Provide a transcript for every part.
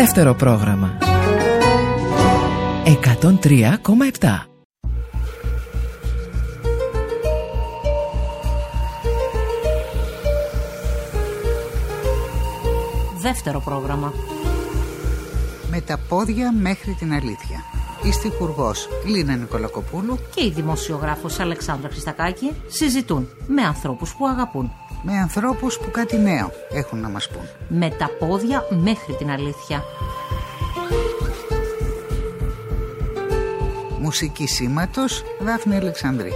Δεύτερο πρόγραμμα 103,7. Δεύτερο πρόγραμμα. Με τα πόδια μέχρι την αλήθεια. Η στιχουργός Λίνα Νικολακοπούλου Και η δημοσιογράφος Αλεξάνδρα Χριστακάκη συζητούν με ανθρώπους που αγαπούν. Με ανθρώπους που κάτι νέο έχουν να μας πούν. Με τα πόδια μέχρι την αλήθεια. Μουσική σήματος Δάφνη Αλεξανδρή.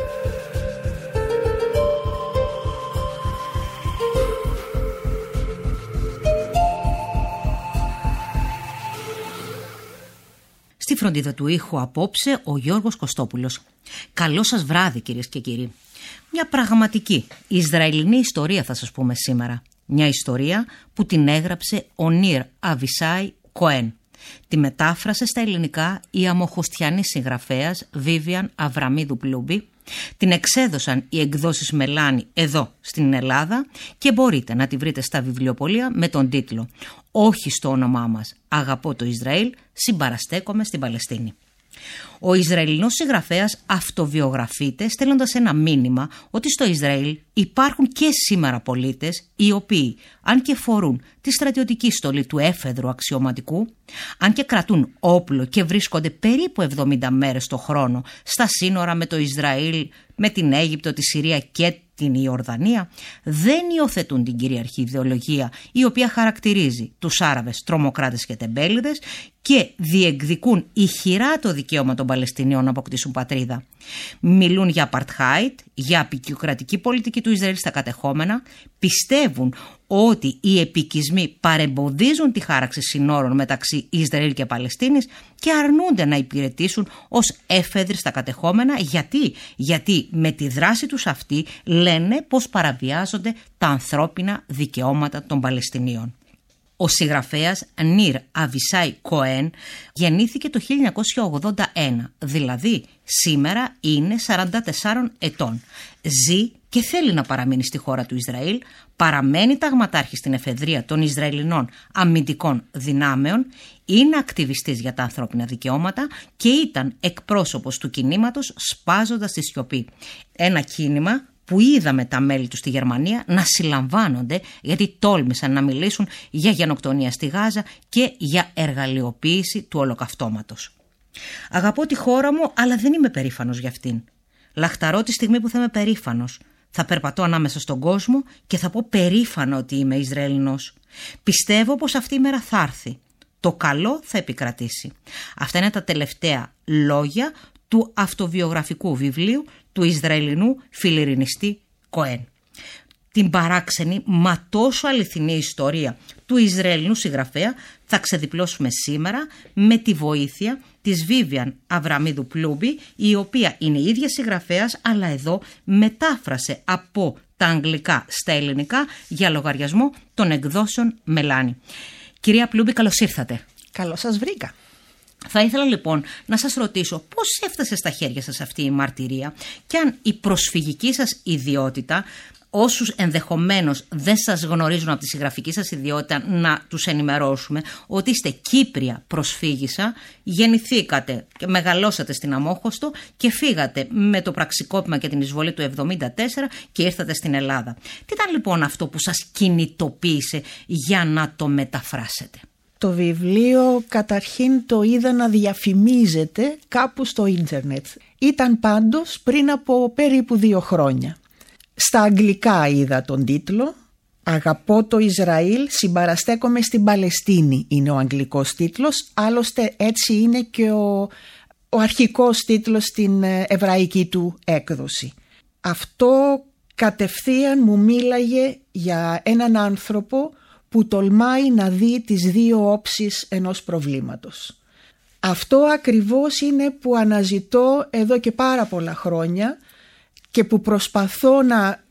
Στη φροντίδα του ήχου απόψε ο Γιώργος Κωστόπουλος. Καλό σας βράδυ, κυρίες και κύριοι. Μια πραγματική Ισραηλινή ιστορία θα σας πούμε σήμερα. Μια ιστορία που την έγραψε ο Νίρ Αβισάι Κοέν. Τη μετάφρασε στα ελληνικά η αμοχωστιανή συγγραφέας Βίβιαν Αβραμίδου Πλούμπη. Την εξέδωσαν οι εκδόσεις Μελάνη εδώ στην Ελλάδα και μπορείτε να τη βρείτε στα βιβλιοπωλεία με τον τίτλο «Όχι στο όνομά μας, αγαπώ το Ισραήλ, συμπαραστέκομαι στην Παλαιστίνη». Ο Ισραηλινός συγγραφέας αυτοβιογραφείται στέλνοντας ένα μήνυμα ότι στο Ισραήλ υπάρχουν και σήμερα πολίτες οι οποίοι, αν και φορούν τη στρατιωτική στολή του έφεδρου αξιωματικού, αν και κρατούν όπλο και βρίσκονται περίπου 70 μέρες το χρόνο στα σύνορα με το Ισραήλ, με την Αίγυπτο, τη Συρία και την Ιορδανία, δεν υιοθετούν την κυριαρχή ιδεολογία η οποία χαρακτηρίζει τους Άραβες τρομοκράτες και τεμπέληδες και διεκδικούν ηχηρά το δικαίωμα των Παλαιστινίων να αποκτήσουν πατρίδα. Μιλούν για apartheid, για απεικιοκρατική πολιτική του Ισραήλ στα κατεχόμενα, πιστεύουν ότι οι επικισμοί παρεμποδίζουν τη χάραξη συνόρων μεταξύ Ισραήλ και Παλαιστίνης και αρνούνται να υπηρετήσουν ως έφεδροι στα κατεχόμενα. Γιατί με τη δράση τους αυτή λένε πως παραβιάζονται τα ανθρώπινα δικαιώματα των Παλαιστινίων. Ο συγγραφέας Νίρ Αβισάι Κοέν γεννήθηκε το 1981, δηλαδή σήμερα είναι 44 ετών. Ζει και θέλει να παραμείνει στη χώρα του Ισραήλ, παραμένει ταγματάρχης στην εφεδρεία των Ισραηλινών αμυντικών δυνάμεων, είναι ακτιβιστής για τα ανθρώπινα δικαιώματα και ήταν εκπρόσωπος του κινήματος Σπάζοντας τη Σιωπή. Ένα κίνημα που είδαμε τα μέλη του στη Γερμανία να συλλαμβάνονται γιατί τόλμησαν να μιλήσουν για γενοκτονία στη Γάζα και για εργαλειοποίηση του ολοκαυτώματος. Αγαπώ τη χώρα μου, αλλά δεν είμαι περήφανος για αυτήν. Λαχταρώ τη στιγμή που θα είμαι περήφανος. Θα περπατώ ανάμεσα στον κόσμο και θα πω περήφανο ότι είμαι Ισραηλινός. Πιστεύω πως αυτή η μέρα θα έρθει. Το καλό θα επικρατήσει. Αυτά είναι τα τελευταία λόγια του αυτοβιογραφικού βιβλίου του Ισραηλινού φιλιρινιστή Κοέν. Την παράξενη μα τόσο αληθινή ιστορία του Ισραηλινού συγγραφέα θα ξεδιπλώσουμε σήμερα με τη βοήθεια της Βίβιαν Αβραμίδου Πλούμπη, η οποία είναι η ίδια συγγραφέας, αλλά εδώ μετάφρασε από τα αγγλικά στα ελληνικά για λογαριασμό των εκδόσεων Μελάνη. Κυρία Πλούμπη, καλώς ήρθατε. Καλώς σας βρήκα. Θα ήθελα λοιπόν να σας ρωτήσω πώς έφτασε στα χέρια σας αυτή η μαρτυρία και αν η προσφυγική σας ιδιότητα, όσους ενδεχομένως δεν σας γνωρίζουν από τη συγγραφική σας ιδιότητα, να τους ενημερώσουμε ότι είστε Κύπρια προσφύγισσα, γεννηθήκατε και μεγαλώσατε στην Αμόχωστο και φύγατε με το πραξικόπημα και την εισβολή του 1974 και ήρθατε στην Ελλάδα. Τι ήταν λοιπόν αυτό που σας κινητοποίησε για να το μεταφράσετε? Το βιβλίο καταρχήν το είδα να διαφημίζεται κάπου στο ίντερνετ. Ήταν πάντως πριν από περίπου 2 χρόνια. Στα αγγλικά είδα τον τίτλο. «Αγαπώ το Ισραήλ, συμπαραστέκομαι στην Παλαιστίνη» είναι ο αγγλικός τίτλος. Άλλωστε έτσι είναι και ο αρχικός τίτλος στην εβραϊκή του έκδοση. Αυτό κατευθείαν μου μίλαγε για έναν άνθρωπο που τολμάει να δει τις 2 όψεις ενός προβλήματος. Αυτό ακριβώς είναι που αναζητώ εδώ και πάρα πολλά χρόνια και που προσπαθώ να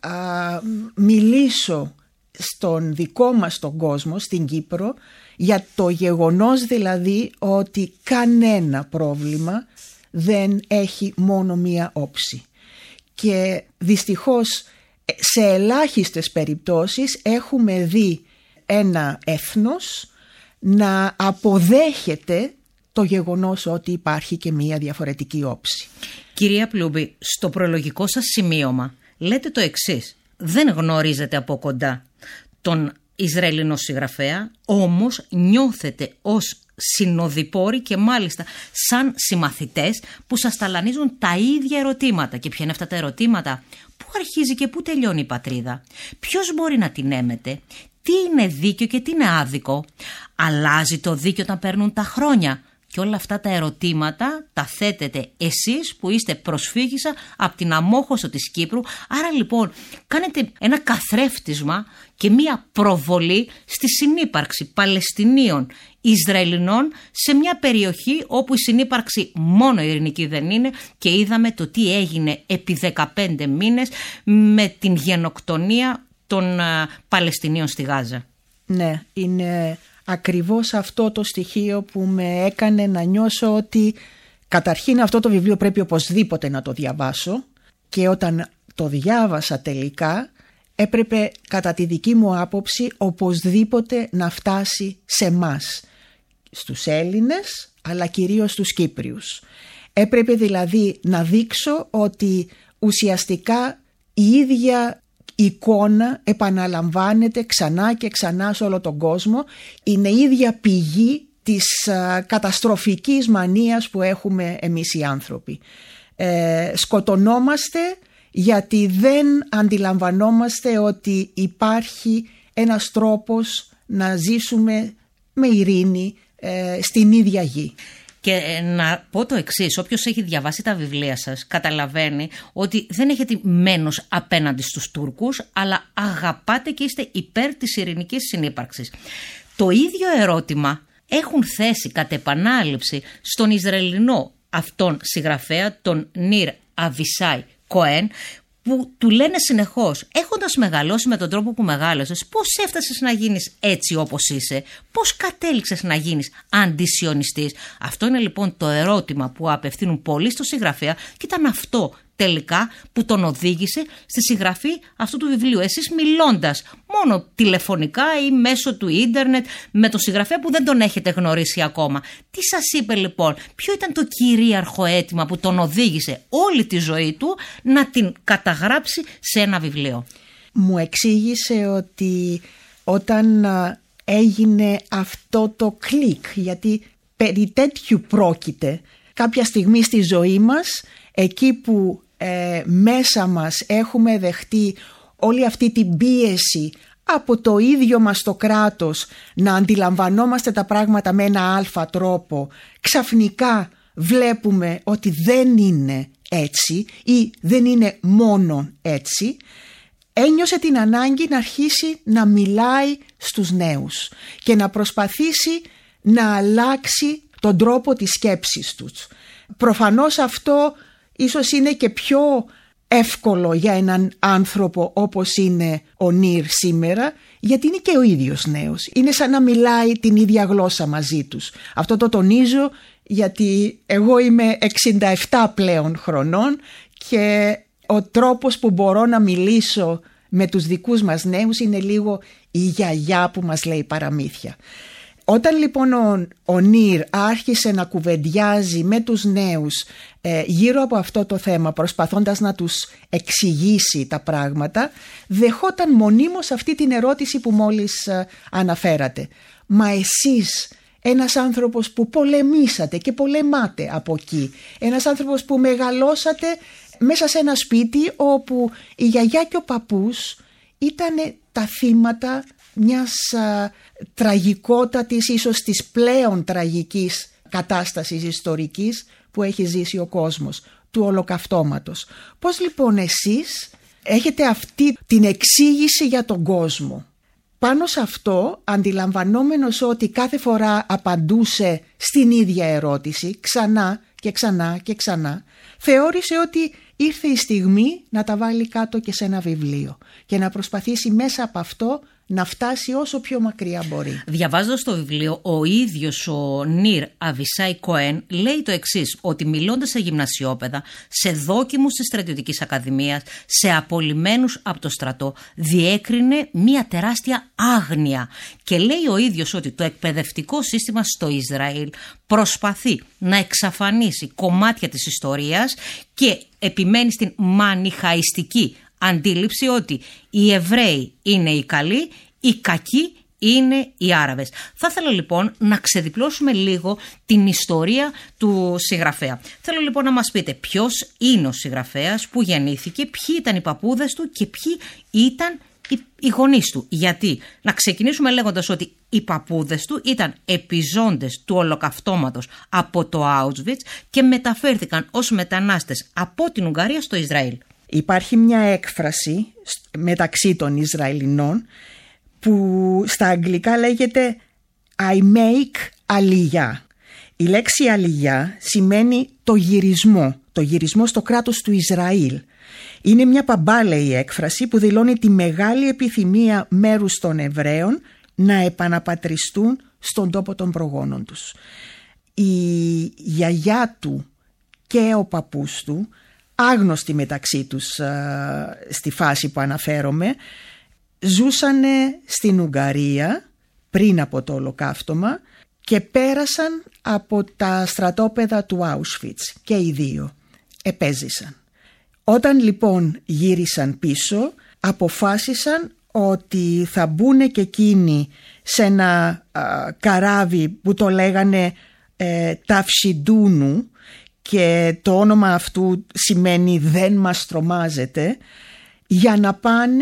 μιλήσω στον δικό μας τον κόσμο, στην Κύπρο, για το γεγονός δηλαδή ότι κανένα πρόβλημα δεν έχει μόνο μία όψη. Και δυστυχώς σε ελάχιστες περιπτώσεις έχουμε δει ένα έθνος να αποδέχεται το γεγονός ότι υπάρχει και μία διαφορετική όψη. Κυρία Πλούμπη, στο προλογικό σας σημείωμα λέτε το εξής: δεν γνωρίζετε από κοντά τον Ισραηλινό συγγραφέα, όμως νιώθετε ως συνοδοιπόροι και μάλιστα σαν συμμαθητές που σας ταλανίζουν τα ίδια ερωτήματα. Και ποια είναι αυτά τα ερωτήματα? Πού αρχίζει και πού τελειώνει η πατρίδα? Ποιος μπορεί να την έμεται? Τι είναι δίκαιο και τι είναι άδικο? Αλλάζει το δίκαιο όταν παίρνουν τα χρόνια? Και όλα αυτά τα ερωτήματα τα θέτετε εσείς που είστε προσφύγισσα από την αμόχωστο της Κύπρου. Άρα λοιπόν κάνετε ένα καθρέφτισμα και μία προβολή στη συνύπαρξη Παλαιστινίων Ισραηλινών σε μια περιοχή όπου η συνύπαρξη μόνο ειρηνική δεν είναι, και είδαμε το τι έγινε επί 15 μήνες με την γενοκτονία των Παλαιστινίων στη Γάζα. Ναι, είναι ακριβώς αυτό το στοιχείο που με έκανε να νιώσω ότι καταρχήν αυτό το βιβλίο πρέπει οπωσδήποτε να το διαβάσω, και όταν το διάβασα τελικά έπρεπε κατά τη δική μου άποψη οπωσδήποτε να φτάσει σε μας, στους Έλληνες αλλά κυρίως στους Κύπριους. Έπρεπε δηλαδή να δείξω ότι ουσιαστικά η ίδια εικόνα επαναλαμβάνεται ξανά και ξανά σε όλο τον κόσμο. Είναι η ίδια πηγή της καταστροφικής μανίας που έχουμε εμείς οι άνθρωποι. Σκοτωνόμαστε γιατί δεν αντιλαμβανόμαστε ότι υπάρχει ένας τρόπος να ζήσουμε με ειρήνη στην ίδια γη. Και να πω το εξής: όποιος έχει διαβάσει τα βιβλία σας καταλαβαίνει ότι δεν έχετε μένος απέναντι στους Τούρκους, αλλά αγαπάτε και είστε υπέρ της ειρηνικής συνύπαρξης. Το ίδιο ερώτημα έχουν θέσει κατ' επανάληψη στον Ισραηλινό αυτόν συγγραφέα, τον Νίρ Αβισάι Κοέν, που του λένε συνεχώς, έχοντας μεγαλώσει με τον τρόπο που μεγάλωσες, πώς έφτασες να γίνεις έτσι όπως είσαι? Πώς κατέληξες να γίνεις αντισιωνιστής? Αυτό είναι λοιπόν το ερώτημα που απευθύνουν πολλοί στο συγγραφέα, και ήταν αυτό τελικά που τον οδήγησε στη συγγραφή αυτού του βιβλίου. Εσείς μιλώντας μόνο τηλεφωνικά ή μέσω του ίντερνετ με τον συγγραφέα που δεν τον έχετε γνωρίσει ακόμα, τι σας είπε λοιπόν? Ποιο ήταν το κυρίαρχο αίτημα που τον οδήγησε όλη τη ζωή του να την καταγράψει σε ένα βιβλίο? Μου εξήγησε ότι όταν έγινε αυτό το κλικ, γιατί περί τέτοιου πρόκειται κάποια στιγμή στη ζωή μας, εκεί που μέσα μας έχουμε δεχτεί όλη αυτή την πίεση από το ίδιο μας το κράτος να αντιλαμβανόμαστε τα πράγματα με ένα αλφα τρόπο, ξαφνικά βλέπουμε ότι δεν είναι έτσι ή δεν είναι μόνο έτσι. Ένιωσε την ανάγκη να αρχίσει να μιλάει στους νέους και να προσπαθήσει να αλλάξει τον τρόπο της σκέψης τους. Προφανώς αυτό ίσως είναι και πιο εύκολο για έναν άνθρωπο όπως είναι ο Νίρ σήμερα, γιατί είναι και ο ίδιος νέος. Είναι σαν να μιλάει την ίδια γλώσσα μαζί τους. Αυτό το τονίζω γιατί εγώ είμαι 67 πλέον χρονών και ο τρόπος που μπορώ να μιλήσω με τους δικούς μας νέους είναι λίγο η γιαγιά που μας λέει παραμύθια. Όταν λοιπόν ο Νίρ άρχισε να κουβεντιάζει με τους νέους γύρω από αυτό το θέμα, προσπαθώντας να τους εξηγήσει τα πράγματα, δεχόταν μονίμως αυτή την ερώτηση που μόλις αναφέρατε. Μα εσείς, ένας άνθρωπος που πολεμήσατε και πολεμάτε από εκεί, ένας άνθρωπος που μεγαλώσατε μέσα σε ένα σπίτι όπου η γιαγιά και ο παππούς ήταν τα θύματα μιας τραγικότατης, ίσως της πλέον τραγικής κατάστασης ιστορικής που έχει ζήσει ο κόσμος, του ολοκαυτώματος. Πώς λοιπόν εσείς έχετε αυτή την εξήγηση για τον κόσμο? Πάνω σε αυτό, αντιλαμβανόμενος ότι κάθε φορά απαντούσε στην ίδια ερώτηση ξανά και ξανά και ξανά, θεώρησε ότι ήρθε η στιγμή να τα βάλει κάτω και σε ένα βιβλίο και να προσπαθήσει μέσα από αυτό να φτάσει όσο πιο μακριά μπορεί. Διαβάζοντας το βιβλίο, ο ίδιος ο Νίρ Αβισάι Κοέν λέει το εξής, ότι μιλώντας σε γυμνασιόπαιδα, σε δόκιμους της στρατιωτικής ακαδημίας, σε απολυμμένους από το στρατό, διέκρινε μια τεράστια άγνοια. Και λέει ο ίδιος ότι το εκπαιδευτικό σύστημα στο Ισραήλ προσπαθεί να εξαφανίσει κομμάτια της ιστορίας και επιμένει στην μανιχαϊστική αντίληψη ότι οι Εβραίοι είναι οι καλοί, οι κακοί είναι οι Άραβες. Θα ήθελα λοιπόν να ξεδιπλώσουμε λίγο την ιστορία του συγγραφέα. Θέλω λοιπόν να μας πείτε ποιος είναι ο συγγραφέας, που γεννήθηκε, ποιοι ήταν οι παππούδες του και ποιοι ήταν οι γονείς του. Γιατί να ξεκινήσουμε λέγοντας ότι οι παππούδες του ήταν επιζώντες του ολοκαυτώματος από το Auschwitz και μεταφέρθηκαν ως μετανάστες από την Ουγγαρία στο Ισραήλ. Υπάρχει μια έκφραση μεταξύ των Ισραηλινών που στα αγγλικά λέγεται I make aliyah. Η λέξη aliyah σημαίνει το γυρισμό στο κράτος του Ισραήλ. Είναι μια παμπάλαιη έκφραση που δηλώνει τη μεγάλη επιθυμία μέρους των Εβραίων να επαναπατριστούν στον τόπο των προγόνων τους. Η γιαγιά του και ο παππούς του, άγνωστοι μεταξύ τους στη φάση που αναφέρομαι, ζούσαν στην Ουγγαρία πριν από το ολοκαύτωμα και πέρασαν από τα στρατόπεδα του Auschwitz και οι δύο επέζησαν. Όταν λοιπόν γύρισαν πίσω, αποφάσισαν ότι θα μπουν και εκείνοι σε ένα καράβι που το λέγανε Ταυσιντούνου, και το όνομα αυτού σημαίνει δεν μας τρομάζετε, για να πάνε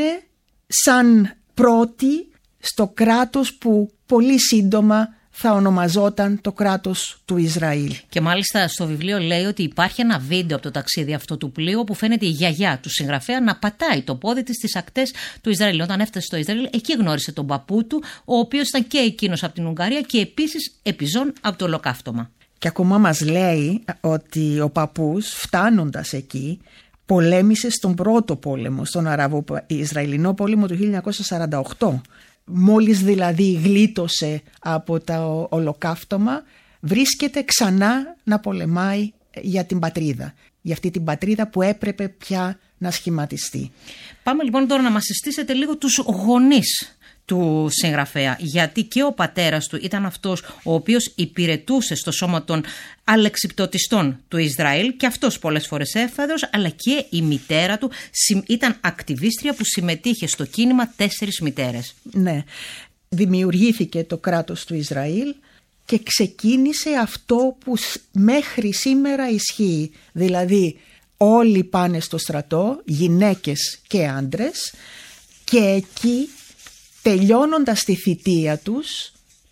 σαν πρώτοι στο κράτος που πολύ σύντομα θα ονομαζόταν το κράτος του Ισραήλ. Και μάλιστα στο βιβλίο λέει ότι υπάρχει ένα βίντεο από το ταξίδι αυτό του πλοίου που φαίνεται η γιαγιά του συγγραφέα να πατάει το πόδι της στις ακτές του Ισραήλ. Όταν έφτασε στο Ισραήλ, εκεί γνώρισε τον παππού του, ο οποίος ήταν και εκείνος από την Ουγγαρία και επίσης επιζών από το ολοκαύτωμα. Και ακόμα μας λέει ότι ο παππούς, φτάνοντας εκεί, πολέμησε στον πρώτο πόλεμο, στον Αραβο-Ισραηλινό πόλεμο του 1948. Μόλις δηλαδή γλίτωσε από το ολοκαύτωμα, βρίσκεται ξανά να πολεμάει για την πατρίδα. Για αυτή την πατρίδα που έπρεπε πια να σχηματιστεί. Πάμε λοιπόν τώρα να μας συστήσετε λίγο τους γονείς του συγγραφέα, γιατί και ο πατέρας του ήταν αυτός ο οποίος υπηρετούσε στο σώμα των αλεξιπτωτιστών του Ισραήλ και αυτός πολλές φορές έφεδρος, αλλά και η μητέρα του ήταν ακτιβίστρια που συμμετείχε στο κίνημα 4 μητέρες. Ναι, δημιουργήθηκε το κράτος του Ισραήλ και ξεκίνησε αυτό που μέχρι σήμερα ισχύει, δηλαδή όλοι πάνε στο στρατό, γυναίκες και άντρες, και εκεί τελειώνοντας τη θητεία τους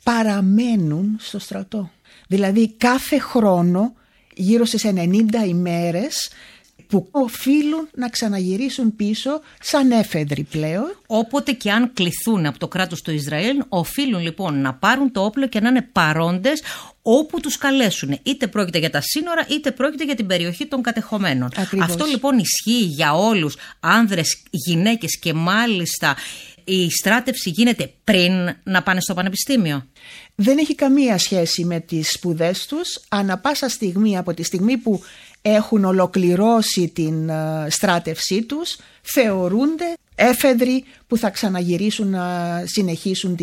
παραμένουν στο στρατό. Δηλαδή κάθε χρόνο γύρω στις 90 ημέρες που οφείλουν να ξαναγυρίσουν πίσω σαν έφεδροι πλέον. Όποτε και αν κληθούν από το κράτος του Ισραήλ, οφείλουν λοιπόν να πάρουν το όπλο και να είναι παρόντες όπου τους καλέσουν. Είτε πρόκειται για τα σύνορα, είτε πρόκειται για την περιοχή των κατεχομένων. Ακριβώς. Αυτό λοιπόν ισχύει για όλους, άνδρες, γυναίκες, και μάλιστα η στράτευση γίνεται πριν να πάνε στο πανεπιστήμιο. Δεν έχει καμία σχέση με τις σπουδές τους. Ανά πάσα στιγμή, από τη στιγμή που έχουν ολοκληρώσει την στράτευσή τους, θεωρούνται έφεδροι που θα ξαναγυρίσουν να συνεχίσουν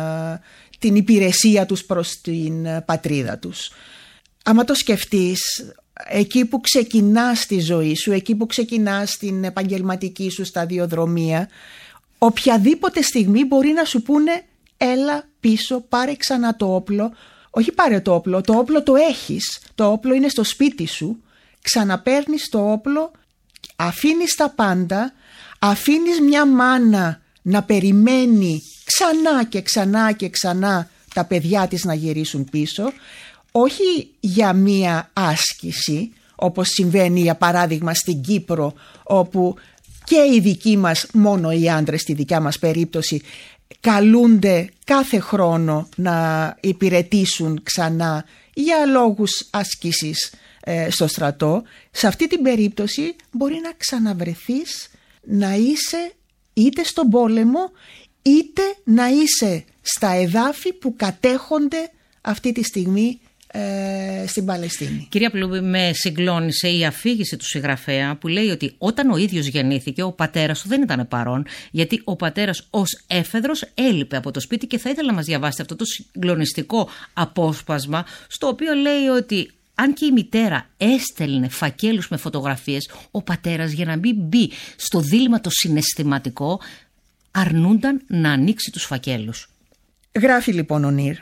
την υπηρεσία τους προς την πατρίδα τους. Άμα το σκεφτείς, εκεί που ξεκινάς τη ζωή σου, εκεί που ξεκινάς την επαγγελματική σου σταδιοδρομία, οποιαδήποτε στιγμή μπορεί να σου πούνε έλα πίσω, πάρε ξανά το όπλο. Όχι πάρε το όπλο το έχεις, το όπλο είναι στο σπίτι σου, ξαναπαίρνεις το όπλο, αφήνεις τα πάντα, αφήνεις μια μάνα να περιμένει ξανά και ξανά και ξανά τα παιδιά της να γυρίσουν πίσω, όχι για μια άσκηση όπως συμβαίνει για παράδειγμα στην Κύπρο, όπου και οι δικοί μας, μόνο οι άντρες στη δικιά μας περίπτωση, καλούνται κάθε χρόνο να υπηρετήσουν ξανά για λόγους άσκησης στο στρατό. Σε αυτή την περίπτωση μπορεί να ξαναβρεθείς να είσαι είτε στον πόλεμο είτε να είσαι στα εδάφη που κατέχονται αυτή τη στιγμή στην Παλαιστίνη. Κυρία Πλούμπη, με συγκλώνησε η αφήγηση του συγγραφέα που λέει ότι όταν ο ίδιος γεννήθηκε ο πατέρας του δεν ήταν παρόν, γιατί ο πατέρας ως έφεδρος έλειπε από το σπίτι, και θα ήθελα να μας διαβάσετε αυτό το συγκλονιστικό απόσπασμα, στο οποίο λέει ότι αν και η μητέρα έστελνε φακέλους με φωτογραφίες, ο πατέρας, για να μην μπει στο δίλημμα το συναισθηματικό, αρνούνταν να ανοίξει τους φακέλους. Γράφει λοιπόν ο Νίρ: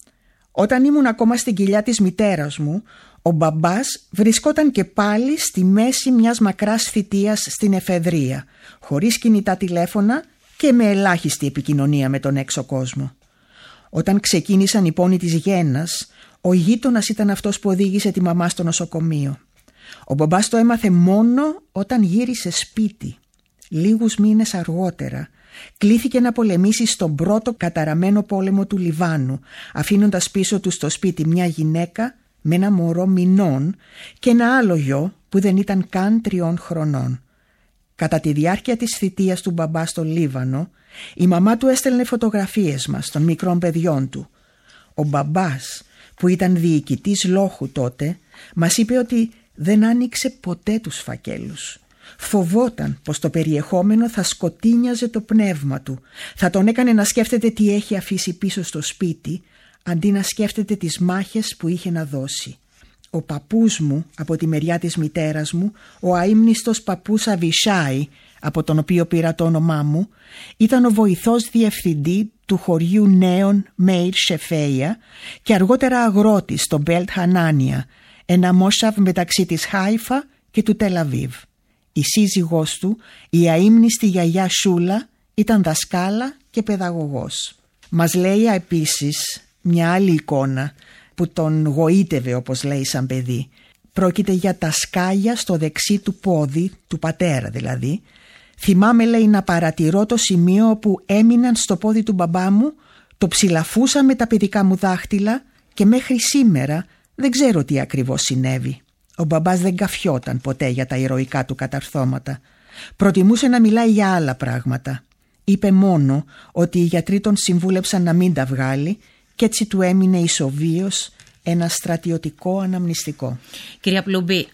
«Όταν ήμουν ακόμα στην κοιλιά της μητέρας μου, ο μπαμπάς βρισκόταν και πάλι στη μέση μιας μακράς θητείας στην εφεδρεία, χωρίς κινητά τηλέφωνα και με ελάχιστη επικοινωνία με τον έξω κόσμο. Όταν ξεκίνησαν οι πόνοι της γέννας, ο γείτονας ήταν αυτός που οδήγησε τη μαμά στο νοσοκομείο. Ο μπαμπάς το έμαθε μόνο όταν γύρισε σπίτι. Λίγους μήνες αργότερα κλήθηκε να πολεμήσει στον πρώτο καταραμένο πόλεμο του Λιβάνου, αφήνοντας πίσω του στο σπίτι μια γυναίκα με ένα μωρό μηνών και ένα άλλο γιο που δεν ήταν καν 3 χρονών. Κατά τη διάρκεια της θητείας του μπαμπά στο Λίβανο, η μαμά του έστελνε φωτογραφίες μας των μικρών παιδιών του. Ο μπαμπάς, που ήταν διοικητής λόχου τότε, μας είπε ότι δεν άνοιξε ποτέ τους φακέλους. Φοβόταν πως το περιεχόμενο θα σκοτίνιαζε το πνεύμα του, θα τον έκανε να σκέφτεται τι έχει αφήσει πίσω στο σπίτι, αντί να σκέφτεται τις μάχες που είχε να δώσει. Ο παππούς μου, από τη μεριά της μητέρας μου, ο αείμνηστος παππούς Αβισάη, από τον οποίο πήρα το όνομά μου, ήταν ο βοηθός διευθυντή του χωριού νέων Μέιρ Σεφέια και αργότερα αγρότης στο Μπέλτ Χανάνια, ένα μόσαβ μεταξύ της Χάιφα και του Τελαβίβ. Η σύζυγός του, η αείμνηστη γιαγιά Σούλα, ήταν δασκάλα και παιδαγωγός. Μας λέει επίσης μια άλλη εικόνα που τον γοήτευε, όπως λέει, σαν παιδί. Πρόκειται για τα σκάλια στο δεξί του πόδι, του πατέρα δηλαδή. Θυμάμαι, λέει, να παρατηρώ το σημείο όπου έμειναν στο πόδι του μπαμπά μου, το ψηλαφούσα με τα παιδικά μου δάχτυλα και μέχρι σήμερα δεν ξέρω τι ακριβώς συνέβη. Ο μπαμπάς δεν καφιόταν ποτέ για τα ηρωικά του καταρθώματα. Προτιμούσε να μιλάει για άλλα πράγματα. Είπε μόνο ότι οι γιατροί τον συμβούλεψαν να μην τα βγάλει και έτσι του έμεινε ισοβίως ένα στρατιωτικό αναμνηστικό. Κυρία Πλούμπη,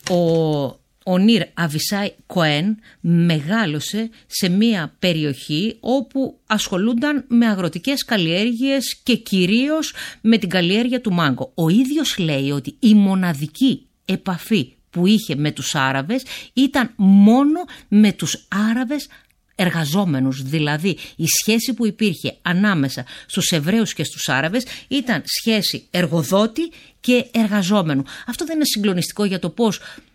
ο Νίρ Αβισάη Κοέν μεγάλωσε σε μια περιοχή όπου ασχολούνταν με αγροτικές καλλιέργειες και κυρίως με την καλλιέργεια του μάγκο. Ο ίδιος λέει ότι η μοναδική επαφή που είχε με τους Άραβες ήταν μόνο με τους Άραβες εργαζόμενους. Δηλαδή η σχέση που υπήρχε ανάμεσα στους Εβραίους και στους Άραβες ήταν σχέση εργοδότη και εργαζόμενου. Αυτό δεν είναι συγκλονιστικό για το πώς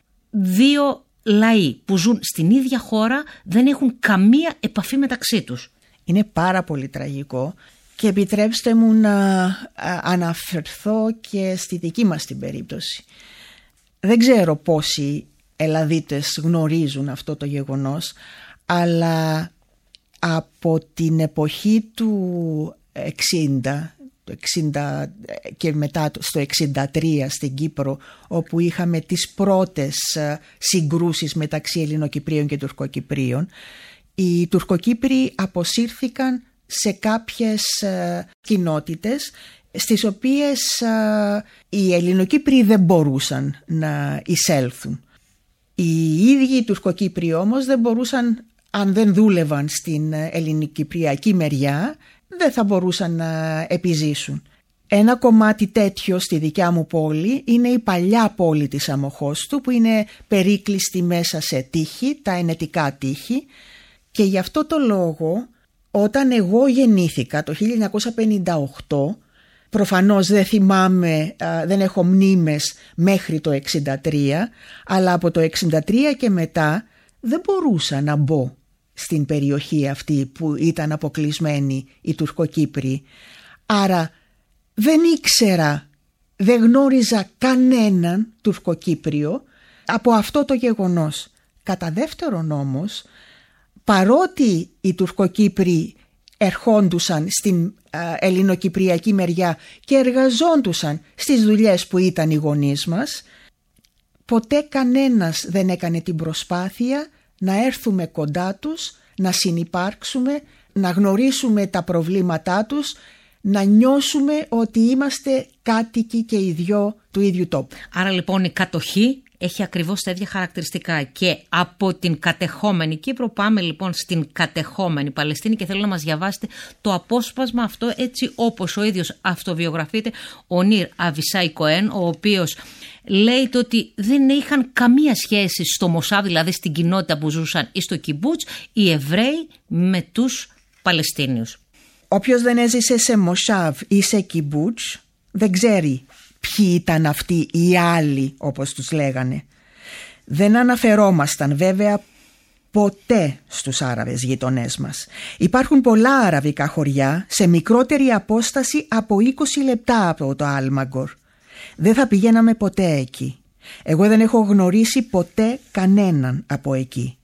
δύο λαοί που ζουν στην ίδια χώρα δεν έχουν καμία επαφή μεταξύ τους? Είναι πάρα πολύ τραγικό και επιτρέψτε μου να αναφερθώ και στη δική μας την περίπτωση. Δεν ξέρω πόσοι Ελλαδίτες γνωρίζουν αυτό το γεγονός, αλλά από την εποχή του 60 και μετά στο 63 στην Κύπρο, όπου είχαμε τις πρώτες συγκρούσεις μεταξύ Ελληνοκυπρίων και Τουρκοκυπρίων, οι Τουρκοκύπριοι αποσύρθηκαν σε κάποιες κοινότητες στις οποίες οι Ελληνοκύπριοι δεν μπορούσαν να εισέλθουν. Οι ίδιοι οι Τουρκοκύπριοι όμως δεν μπορούσαν, αν δεν δούλευαν στην ελληνοκυπριακή μεριά, δεν θα μπορούσαν να επιζήσουν. Ένα κομμάτι τέτοιο στη δικιά μου πόλη είναι η παλιά πόλη της Αμοχώστου, που είναι περίκλειστη μέσα σε τείχη, τα ενετικά τείχη, και γι' αυτό το λόγο όταν εγώ γεννήθηκα το 1958, προφανώς δεν θυμάμαι, δεν έχω μνήμες μέχρι το 63, αλλά από το 63 και μετά δεν μπορούσα να μπω στην περιοχή αυτή που ήταν αποκλεισμένοι οι Τουρκοκύπριοι. Άρα δεν ήξερα, δεν γνώριζα κανέναν Τουρκοκύπριο από αυτό το γεγονός. Κατά δεύτερον όμως, παρότι οι Τουρκοκύπριοι ερχόντουσαν στην ελληνοκυπριακή μεριά και εργαζόντουσαν στις δουλειές που ήταν οι γονείς μας, ποτέ κανένας δεν έκανε την προσπάθεια να έρθουμε κοντά τους, να συνυπάρξουμε, να γνωρίσουμε τα προβλήματά τους, να νιώσουμε ότι είμαστε κάτοικοι και οι δυο του ίδιου τόπου. Άρα λοιπόν η κατοχή έχει ακριβώς τα ίδια χαρακτηριστικά και από την κατεχόμενη Κύπρο πάμε λοιπόν στην κατεχόμενη Παλαιστίνη και θέλω να μας διαβάσετε το απόσπασμα αυτό έτσι όπως ο ίδιος αυτοβιογραφείται ο Νίρ Αβισάι Κοέν, ο οποίος λέει ότι δεν είχαν καμία σχέση στο Μοσάβ, δηλαδή στην κοινότητα που ζούσαν ή στο Κιμπούτς, οι Εβραίοι με τους Παλαιστίνιους. Όποιος δεν έζησε σε Μοσάβ ή σε Κιμπούτς δεν ξέρει ποιοι ήταν αυτοί οι άλλοι, όπως τους λέγανε. Δεν αναφερόμασταν βέβαια ποτέ στους Άραβες γειτονές μας. Υπάρχουν πολλά αραβικά χωριά σε μικρότερη απόσταση από 20 λεπτά από το Άλμαγκορ. Δεν θα πηγαίναμε ποτέ εκεί. Εγώ δεν έχω γνωρίσει ποτέ κανέναν από εκεί.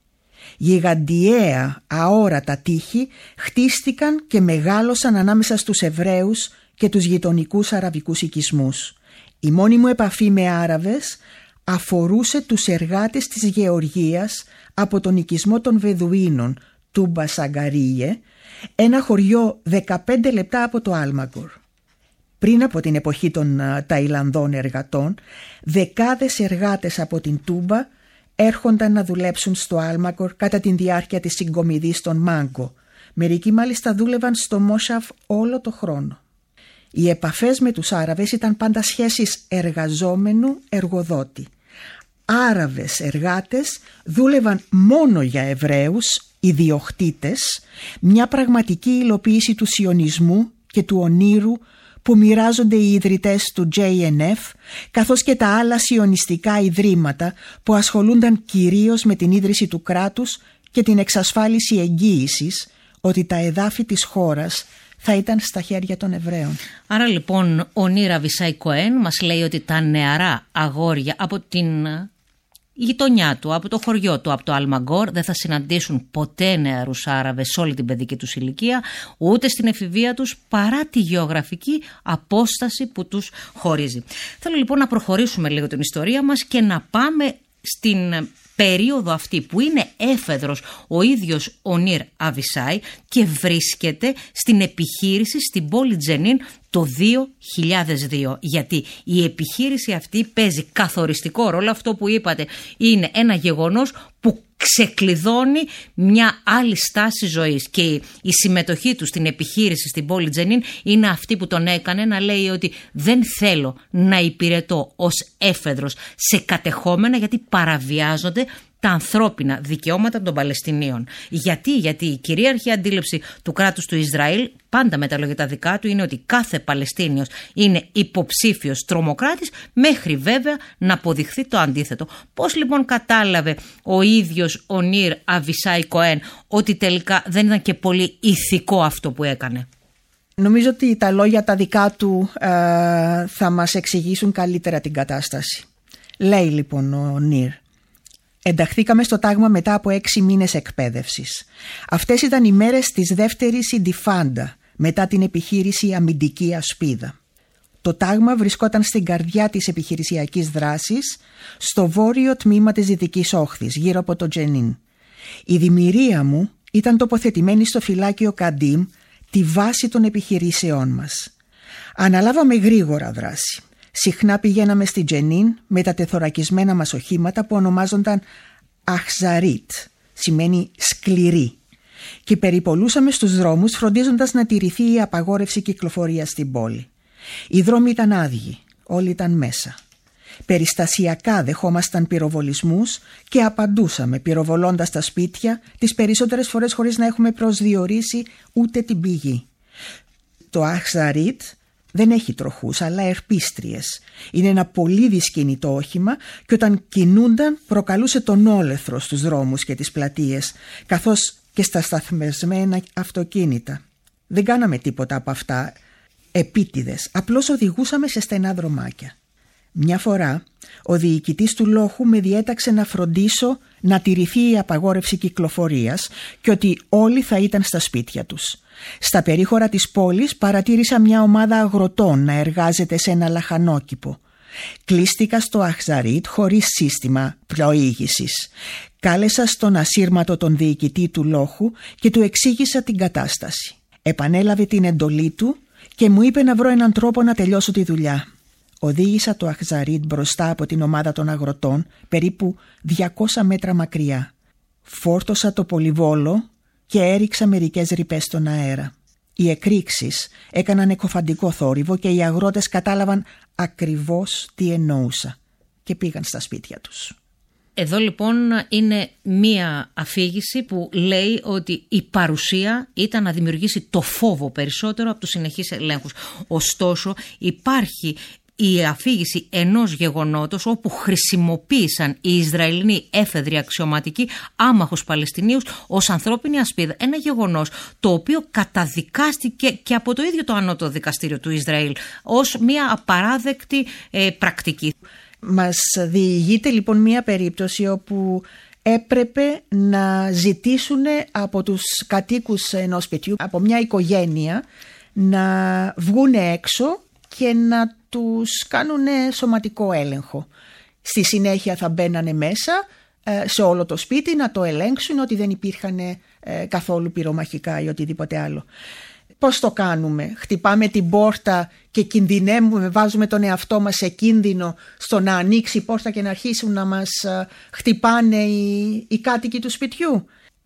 Γιγαντιαία αόρατα τείχη χτίστηκαν και μεγάλωσαν ανάμεσα στους Εβραίους και τους γειτονικούς αραβικούς οικισμούς. Η μόνη μου επαφή με Άραβες αφορούσε τους εργάτες της γεωργίας από τον οικισμό των Βεδουίνων του Μπασαγκαρίε, ένα χωριό 15 λεπτά από το Άλμαγκορ. Πριν από την εποχή των Ταϊλανδών εργατών, δεκάδες εργάτες από την Τούμπα έρχονταν να δουλέψουν στο Άλμαγκορ κατά τη διάρκεια της συγκομιδής των Μάγκο. Μερικοί μάλιστα δούλευαν στο Μόσαφ όλο το χρόνο. Οι επαφές με τους Άραβες ήταν πάντα σχέσεις εργαζόμενου-εργοδότη. Άραβες εργάτες δούλευαν μόνο για Εβραίους, ιδιοκτήτες, μια πραγματική υλοποίηση του σιωνισμού και του ονείρου που μοιράζονται οι ιδρυτές του JNF, καθώς και τα άλλα σιωνιστικά ιδρύματα που ασχολούνταν κυρίως με την ίδρυση του κράτους και την εξασφάλιση εγγύησης ότι τα εδάφη της χώρας θα ήταν στα χέρια των Εβραίων. Άρα λοιπόν ο Νίρ Αβισάι Κοέν μας λέει ότι τα νεαρά αγόρια από την γειτονιά του, από το χωριό του, από το Αλμαγκόρ δεν θα συναντήσουν ποτέ νεαρούς Άραβες σε όλη την παιδική τους ηλικία, ούτε στην εφηβεία τους, παρά τη γεωγραφική απόσταση που τους χωρίζει. Θέλω λοιπόν να προχωρήσουμε λίγο την ιστορία μας και να πάμε στην περίοδο αυτή που είναι έφεδρος ο ίδιος ο Νίρ Αβισάι και βρίσκεται στην επιχείρηση στην πόλη Τζενίν το 2002. Γιατί η επιχείρηση αυτή παίζει καθοριστικό ρόλο. Αυτό που είπατε είναι ένα γεγονός που ξεκλειδώνει μια άλλη στάση ζωής και η συμμετοχή του στην επιχείρηση στην πόλη Τζενίν είναι αυτή που τον έκανε να λέει ότι δεν θέλω να υπηρετώ ως έφεδρος σε κατεχόμενα γιατί παραβιάζονται τα ανθρώπινα δικαιώματα των Παλαιστινίων. Γιατί η κυρίαρχη αντίληψη του κράτους του Ισραήλ, πάντα με τα λόγια δικά του, είναι ότι κάθε Παλαιστίνιος είναι υποψήφιος τρομοκράτης, μέχρι βέβαια να αποδειχθεί το αντίθετο. Πώς λοιπόν κατάλαβε ο ίδιος ο Νίρ Αβισάι Κοέν ότι τελικά δεν ήταν και πολύ ηθικό αυτό που έκανε? Νομίζω ότι τα λόγια τα δικά του θα μας εξηγήσουν καλύτερα την κατάσταση. Λέει λοιπόν ο Νίρ: ενταχθήκαμε στο τάγμα μετά από 6 μήνες εκπαίδευσης. Αυτές ήταν οι μέρες της δεύτερης Ιντιφάντα, μετά την επιχείρηση Αμυντική Ασπίδα. Το τάγμα βρισκόταν στην καρδιά της επιχειρησιακής δράσης, στο βόρειο τμήμα της Δυτικής Όχθης, γύρω από το Τζενίν. Η δημιουργία μου ήταν τοποθετημένη στο φυλάκιο Καντίμ, τη βάση των επιχειρήσεών μας. Αναλάβαμε γρήγορα δράση. Συχνά πηγαίναμε στη Τζενίν με τα τεθωρακισμένα μας οχήματα που ονομάζονταν Αχζαρίτ, σημαίνει σκληρή, και περιπολούσαμε στους δρόμους φροντίζοντας να τηρηθεί η απαγόρευση κυκλοφορίας στην πόλη. Οι δρόμοι ήταν άδειοι, όλοι ήταν μέσα. Περιστασιακά δεχόμασταν πυροβολισμούς και απαντούσαμε πυροβολώντας τα σπίτια, τις περισσότερες φορές χωρίς να έχουμε προσδιορίσει ούτε την πηγή. Το Αχζαρίτ δεν έχει τροχούς αλλά ερπίστριες. Είναι ένα πολύ δυσκίνητο όχημα και όταν κινούνταν προκαλούσε τον όλεθρο στους δρόμους και τις πλατείες, καθώς και στα σταθμισμένα αυτοκίνητα. Δεν κάναμε τίποτα από αυτά επίτηδες, απλώς οδηγούσαμε σε στενά δρομάκια. Μια φορά ο διοικητής του λόχου με διέταξε να φροντίσω να τηρηθεί η απαγόρευση κυκλοφορίας και ότι όλοι θα ήταν στα σπίτια τους. Στα περίχωρα της πόλης παρατήρησα μια ομάδα αγροτών να εργάζεται σε ένα λαχανόκηπο. Κλείστηκα στο Αχζαρίτ χωρίς σύστημα πλοήγησης. Κάλεσα στον ασύρματο τον διοικητή του λόχου και του εξήγησα την κατάσταση. Επανέλαβε την εντολή του και μου είπε να βρω έναν τρόπο να τελειώσω τη δουλειά. Οδήγησα το Αχζαρίτ μπροστά από την ομάδα των αγροτών, περίπου 200 μέτρα μακριά. Φόρτωσα το πολυβόλο και έριξα μερικές ρηπές στον αέρα. Οι εκρήξεις έκαναν εκοφαντικό θόρυβο και οι αγρότες κατάλαβαν ακριβώς τι εννοούσα και πήγαν στα σπίτια τους. Εδώ λοιπόν είναι μία αφήγηση που λέει ότι η παρουσία ήταν να δημιουργήσει το φόβο περισσότερο από τους συνεχείς ελέγχους. Ωστόσο υπάρχει η αφήγηση ενός γεγονότος όπου χρησιμοποίησαν οι Ισραηλινοί έφεδροι αξιωματικοί άμαχους Παλαιστινίους ως ανθρώπινη ασπίδα. Ένα γεγονός το οποίο καταδικάστηκε και από το ίδιο το Ανώτατο Δικαστήριο του Ισραήλ ως μια απαράδεκτη πρακτική. Μας διηγείται λοιπόν μια περίπτωση όπου έπρεπε να ζητήσουν από τους κατοίκους ενός σπιτιού, από μια οικογένεια, να βγουν έξω και να τους κάνουν σωματικό έλεγχο. Στη συνέχεια θα μπαίνανε μέσα σε όλο το σπίτι να το ελέγξουν ότι δεν υπήρχαν καθόλου πυρομαχικά ή οτιδήποτε άλλο. Πώς το κάνουμε? Χτυπάμε την πόρτα και κινδυνεύουμε, βάζουμε τον εαυτό μας σε κίνδυνο στο να ανοίξει η πόρτα και να αρχίσουν να μας χτυπάνε οι κάτοικοι του σπιτιού?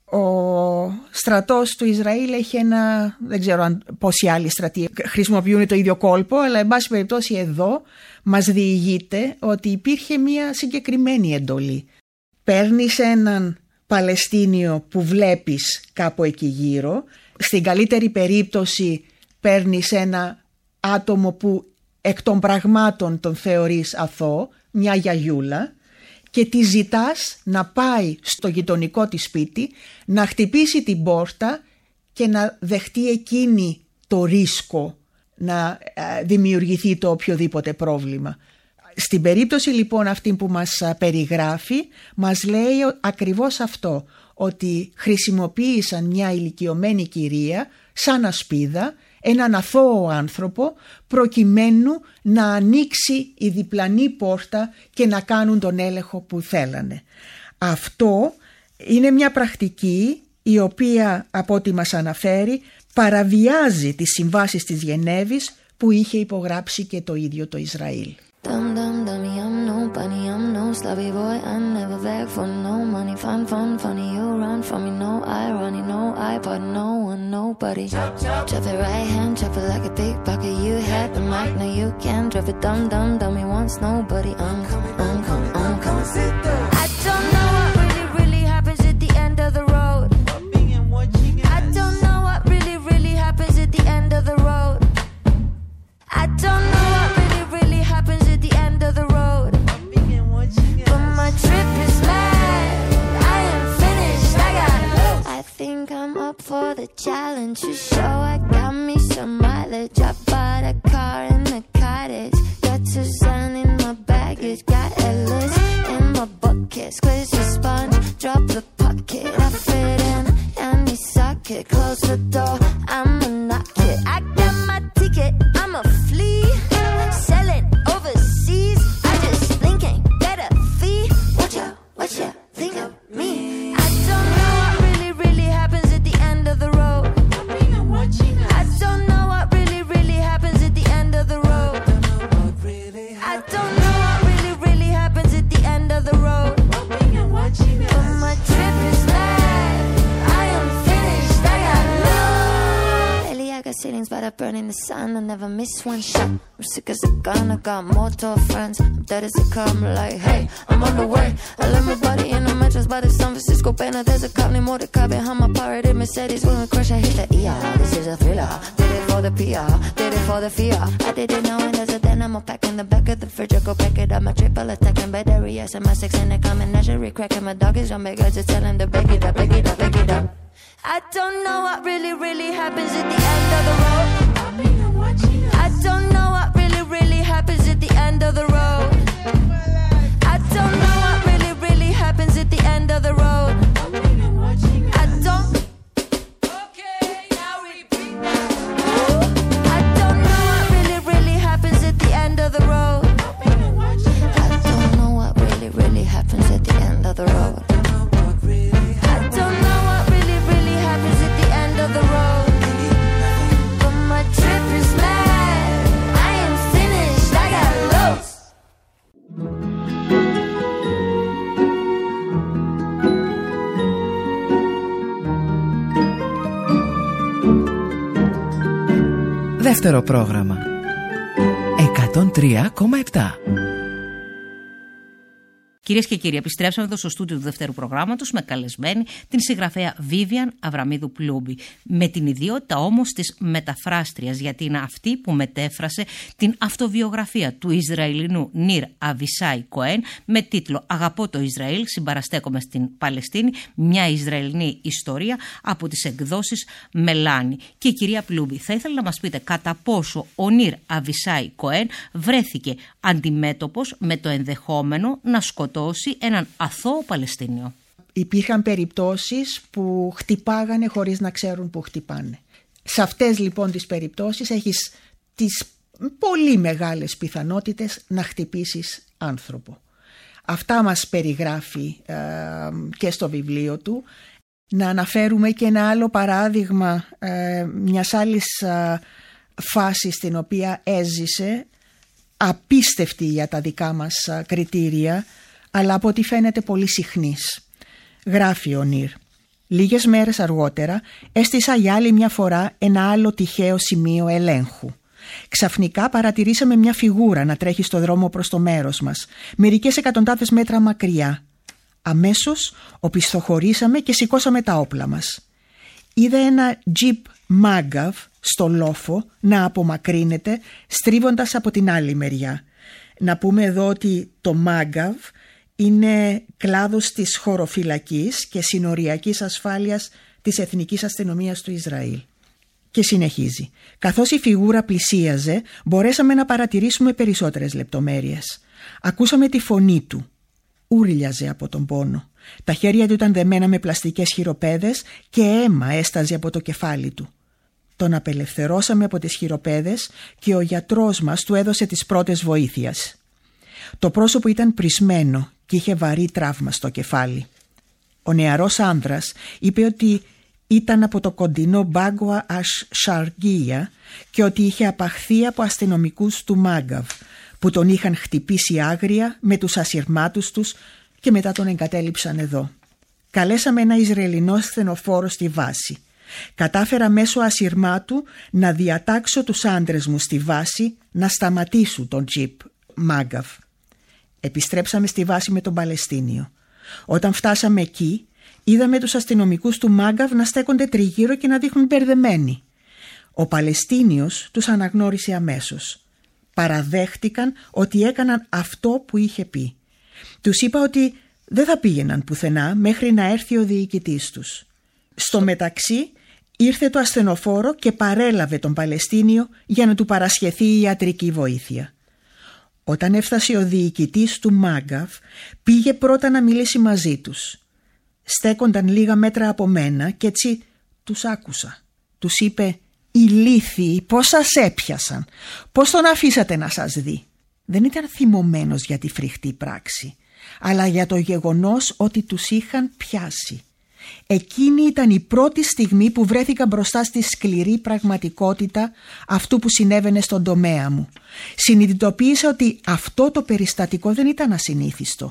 Ο στρατός του Ισραήλ έχει δεν ξέρω πόσοι άλλοι στρατοί χρησιμοποιούν το ίδιο κόλπο, αλλά εν πάση περιπτώσει εδώ μας διηγείται ότι υπήρχε μια συγκεκριμένη εντολή. Παίρνεις έναν Παλαιστίνιο που βλέπεις κάπου εκεί γύρω, στην καλύτερη περίπτωση παίρνεις ένα άτομο που εκ των πραγμάτων τον θεωρείς αθώο, μια γιαγιούλα, και τη ζητάς να πάει στο γειτονικό της σπίτι, να χτυπήσει την πόρτα και να δεχτεί εκείνη το ρίσκο να δημιουργηθεί το οποιοδήποτε πρόβλημα. Στην περίπτωση λοιπόν αυτή που μας περιγράφει, μας λέει ακριβώς αυτό, ότι χρησιμοποίησαν μια ηλικιωμένη κυρία σαν ασπίδα, έναν αθώο άνθρωπο, προκειμένου να ανοίξει η διπλανή πόρτα και να κάνουν τον έλεγχο που θέλανε. Αυτό είναι μια πρακτική η οποία, από ό,τι μας αναφέρει, παραβιάζει τις συμβάσεις της Γενέβης που είχε υπογράψει και το ίδιο το Ισραήλ. Dum dum dummy, I'm nobody, I'm no sloppy boy, I never beg for no money, fun, funny, you run from me, no irony, no iPod, no one, nobody. Drop it right hand, drop it like a big bucket, you had the mic, now you can't drop it, dumb dummy wants nobody, I'm coming. I don't know what really happens at the end of the road. I don't know what really happens at the end of the road. I don't know what really happens at the end of the road. But my trip is mad, I am finished, I think I'm up for the challenge. You show I got me some mileage. I bought a car in a cottage, got Suzanne in my baggage, got Ellis in my bucket, squeeze the sponge, drop the pocket, I fit in any socket, close the door, I'ma knock it. I got my ticket, I'ma flee, selling overseas, I just blink and get a fee. What you think of me? I don't know what really happens at the end of the road. I don't know what really happens at the end of the road. I don't know what really happens at the end of the road. But my trip is mad, I am finished, I got love. Lately I got ceilings but I burn in the sun, I never miss one shot. I'm sick as a gun, I got mortal friends, I'm dead as a car, I'm like, hey, I'm on the way. I left my body in the mattress by the San Francisco Banner. There's a cop named Mordecai behind my pirated Mercedes. When we crash, I hit the ER. This is a thriller. Did it for the PR, did it for the fear. I did it knowing there's a den. I'm pack in the back of the fridge. I go pack it up. My triple attack and battery. Yes, and my six in the common menagerie. Cracking my dog is on big. I just tell him to beg it up, beg it up, beg it up. I don't know what really happens at the end of the road. I don't know what really happens at the end of the road. I don't know what really happens at the end of the road. I don't. Okay, now repeat that. I don't know what really happens at the end of the road. Δεύτερο πρόγραμμα 103,7. Κυρίες και κύριοι, επιστρέψαμε εδώ στο στούντιο του δεύτερου προγράμματος με καλεσμένη την συγγραφέα Βίβιαν Αβραμίδου Πλούμπη. Με την ιδιότητα όμως της μεταφράστριας, γιατί είναι αυτή που μετέφρασε την αυτοβιογραφία του Ισραηλινού Νίρ Αβισάι Κοέν με τίτλο «Αγαπώ το Ισραήλ, συμπαραστέκομαι στην Παλαιστίνη, μια Ισραηλινή ιστορία» από τις εκδόσεις Μελάνη. Και η κυρία Πλούμπη, θα ήθελα να μας πείτε κατά πόσο ο Νίρ Αβισάι Κοέν βρέθηκε αντιμέτωπος με το ενδεχόμενο να σκοτώσει έναν αθώο Παλαιστίνιο. Υπήρχαν περιπτώσεις που χτυπάγανε χωρίς να ξέρουν που χτυπάνε. Σε αυτές λοιπόν τις περιπτώσεις έχεις τις πολύ μεγάλες πιθανότητες να χτυπήσεις άνθρωπο. Αυτά μας περιγράφει και στο βιβλίο του. Να αναφέρουμε και ένα άλλο παράδειγμα μιας άλλης φάσης στην οποία έζησε, απίστευτη για τα δικά μας κριτήρια, αλλά από ό,τι φαίνεται πολύ συχνής. Γράφει ο Νίρ: «Λίγες μέρες αργότερα έστησα για άλλη μια φορά ένα άλλο τυχαίο σημείο ελέγχου. Ξαφνικά παρατηρήσαμε μια φιγούρα να τρέχει στο δρόμο προς το μέρος μας, μερικές εκατοντάδες μέτρα μακριά. Αμέσως οπισθοχωρήσαμε και σηκώσαμε τα όπλα μας. Είδα ένα τζιπ Μάγκαβ στο λόφο να απομακρύνεται στρίβοντας από την άλλη μεριά. Να πούμε εδώ ότι το Μάγκαβ είναι κλάδος της χωροφυλακής και συνοριακής ασφάλειας της Εθνικής Αστυνομίας του Ισραήλ». Και συνεχίζει: «Καθώς η φιγούρα πλησίαζε, μπορέσαμε να παρατηρήσουμε περισσότερες λεπτομέρειες. Ακούσαμε τη φωνή του. Ούρλιαζε από τον πόνο. Τα χέρια του ήταν δεμένα με πλαστικές χειροπέδες και αίμα έσταζε από το κεφάλι του. Τον απελευθερώσαμε από τις χειροπέδες και ο γιατρός μας του έδωσε τις πρώτες βοήθειας. Το πρόσωπο ήταν πρισμένο και είχε βαρύ τραύμα στο κεφάλι. Ο νεαρός άνδρας είπε ότι ήταν από το κοντινό Μπάγκουα Ασ Σαργία και ότι είχε απαχθεί από αστυνομικούς του Μάγκαβ που τον είχαν χτυπήσει άγρια με τους ασυρμάτους τους και μετά τον εγκατέλειψαν εδώ. Καλέσαμε ένα Ισραηλινό ασθενοφόρο στη βάση. Κατάφερα μέσω ασυρμάτου να διατάξω τους άντρες μου στη βάση να σταματήσουν τον τζιπ Μάγκαβ. Επιστρέψαμε στη βάση με τον Παλαιστίνιο. Όταν φτάσαμε εκεί, είδαμε τους αστυνομικούς του Μάγκαβ να στέκονται τριγύρω και να δείχνουν μπερδεμένοι. Ο Παλαιστίνιος τους αναγνώρισε αμέσως. Παραδέχτηκαν ότι έκαναν αυτό που είχε πει. Τους είπα ότι δεν θα πήγαιναν πουθενά μέχρι να έρθει ο διοικητής τους. Στο μεταξύ ήρθε το ασθενοφόρο και παρέλαβε τον Παλαιστίνιο για να του παρασχεθεί η ιατρική βοήθεια. Όταν έφτασε ο διοικητής του Μάγκαβ, πήγε πρώτα να μιλήσει μαζί τους. Στέκονταν λίγα μέτρα από μένα και έτσι τους άκουσα. Τους είπε: «Ηλίθιοι, πώς σας έπιασαν, πώς τον αφήσατε να σας δει?» Δεν ήταν θυμωμένος για τη φρικτή πράξη, αλλά για το γεγονός ότι τους είχαν πιάσει. Εκείνη ήταν η πρώτη στιγμή που βρέθηκα μπροστά στη σκληρή πραγματικότητα αυτού που συνέβαινε στον τομέα μου. Συνειδητοποίησα ότι αυτό το περιστατικό δεν ήταν ασυνήθιστο.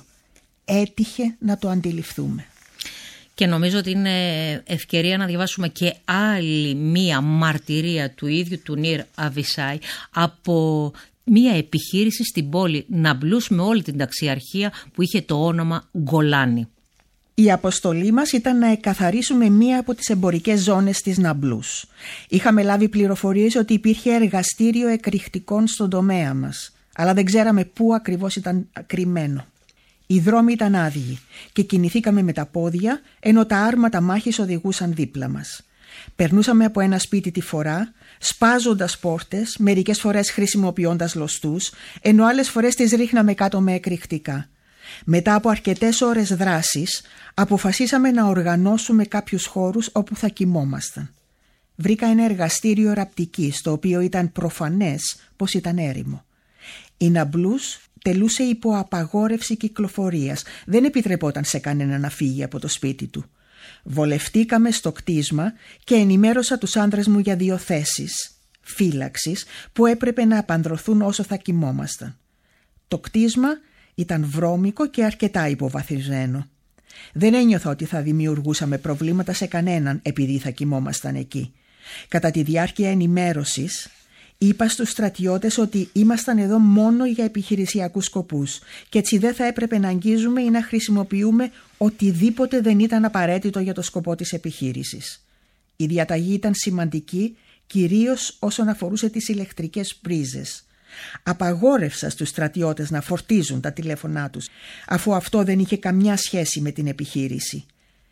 Έτυχε να το αντιληφθούμε. Και νομίζω ότι είναι ευκαιρία να διαβάσουμε και άλλη μία μαρτυρία του ίδιου του Νίρ Αβισάι από μία επιχείρηση στην πόλη Ναμπλούς με όλη την ταξιαρχία που είχε το όνομα Γκολάνι. Η αποστολή μας ήταν να εκαθαρίσουμε μία από τις εμπορικές ζώνες της Ναμπλούς. Είχαμε λάβει πληροφορίες ότι υπήρχε εργαστήριο εκρηκτικών στον τομέα μας, αλλά δεν ξέραμε πού ακριβώς ήταν κρυμμένο. Οι δρόμοι ήταν άδειοι και κινηθήκαμε με τα πόδια, ενώ τα άρματα μάχης οδηγούσαν δίπλα μας. Περνούσαμε από ένα σπίτι τη φορά, σπάζοντας πόρτες, μερικές φορές χρησιμοποιώντας λωστούς, ενώ άλλες φορές τις ρίχναμε κάτω με εκρηκτικά. Μετά από αρκετές ώρες δράσης, αποφασίσαμε να οργανώσουμε κάποιους χώρους όπου θα κοιμόμασταν. Βρήκα ένα εργαστήριο ραπτικής, το οποίο ήταν προφανές πως ήταν έρημο. Η Ναμπλούς τελούσε υπό απαγόρευση κυκλοφορίας. Δεν επιτρεπόταν σε κανένα να φύγει από το σπίτι του. Βολευτήκαμε στο κτίσμα και ενημέρωσα τους άντρες μου για 2 θέσεις φύλαξης που έπρεπε να απανδρωθούν όσο θα κοιμόμασταν. Το κτίσμα ήταν βρώμικο και αρκετά υποβαθισμένο. Δεν ένιωθα ότι θα δημιουργούσαμε προβλήματα σε κανέναν επειδή θα κοιμόμασταν εκεί. Κατά τη διάρκεια ενημέρωσης, Είπα στους στρατιώτες ότι ήμασταν εδώ μόνο για επιχειρησιακούς σκοπούς και έτσι δεν θα έπρεπε να αγγίζουμε ή να χρησιμοποιούμε οτιδήποτε δεν ήταν απαραίτητο για το σκοπό της επιχείρησης. Η διαταγή ήταν σημαντική, κυρίως όσον αφορούσε τις ηλεκτρικές πρίζες. Απαγόρευσα στους στρατιώτες να φορτίζουν τα τηλέφωνά τους, αφού αυτό δεν είχε καμιά σχέση με την επιχείρηση.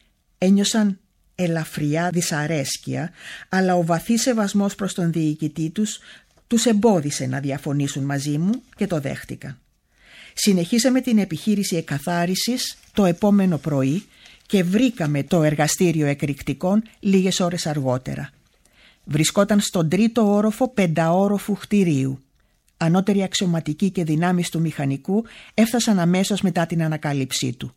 Ένιωσαν ελαφριά δυσαρέσκεια, αλλά ο βαθύς σεβασμός προς τον διοικητή τους εμπόδισε να διαφωνήσουν μαζί μου και το δέχτηκαν. Συνεχίσαμε την επιχείρηση εκκαθάρισης το επόμενο πρωί και βρήκαμε το εργαστήριο εκρηκτικών λίγες ώρες αργότερα. Βρισκόταν στον 3ο όροφο 5όροφου κτηρίου. Ανώτεροι αξιωματικοί και δυνάμεις του μηχανικού έφτασαν αμέσως μετά την ανακάλυψή του.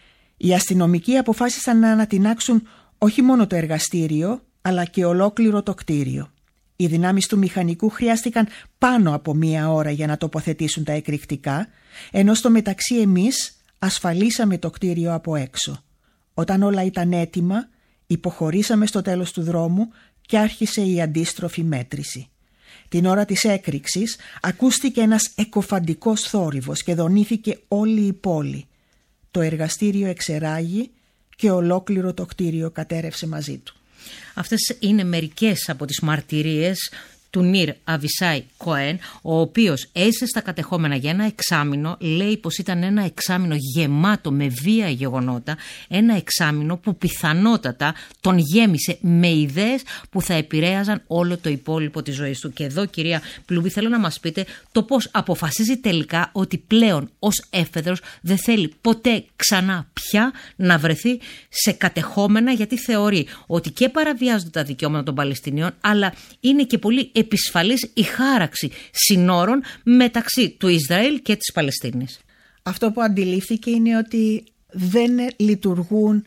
Οι αστυνομικοί αποφάσισαν να ανατινάξουν όχι μόνο το εργαστήριο, αλλά και ολόκληρο το κτίριο. Οι δυνάμεις του μηχανικού χρειάστηκαν πάνω από 1 ώρα για να τοποθετήσουν τα εκρηκτικά, ενώ στο μεταξύ εμείς ασφαλίσαμε το κτίριο από έξω. Όταν όλα ήταν έτοιμα, υποχωρήσαμε στο τέλος του δρόμου και άρχισε η αντίστροφη μέτρηση. Την ώρα της έκρηξης ακούστηκε ένας εκοφαντικός θόρυβος και δονήθηκε όλη η πόλη. Το εργαστήριο εξεράγη και ολόκληρο το κτίριο κατέρευσε μαζί του. Αυτές είναι μερικές από τις μαρτυρίες του Νίρ Αβισάι Κοέν, ο οποίος έζησε στα κατεχόμενα για 1 εξάμηνο. Λέει πως ήταν 1 εξάμηνο γεμάτο με βία γεγονότα, 1 εξάμηνο που πιθανότατα τον γέμισε με ιδέες που θα επηρέαζαν όλο το υπόλοιπο της ζωής του. Και εδώ, κυρία Πλούμπη, θέλω να μας πείτε το πώς αποφασίζει τελικά ότι πλέον ως έφεδρος δεν θέλει ποτέ ξανά πια να βρεθεί σε κατεχόμενα, γιατί θεωρεί ότι και παραβιάζονται τα δικαιώματα των Παλαιστινίων, αλλά είναι και πολύ επισφαλής η χάραξη συνόρων μεταξύ του Ισραήλ και της Παλαιστίνης. Αυτό που αντιλήφθηκε είναι ότι δεν λειτουργούν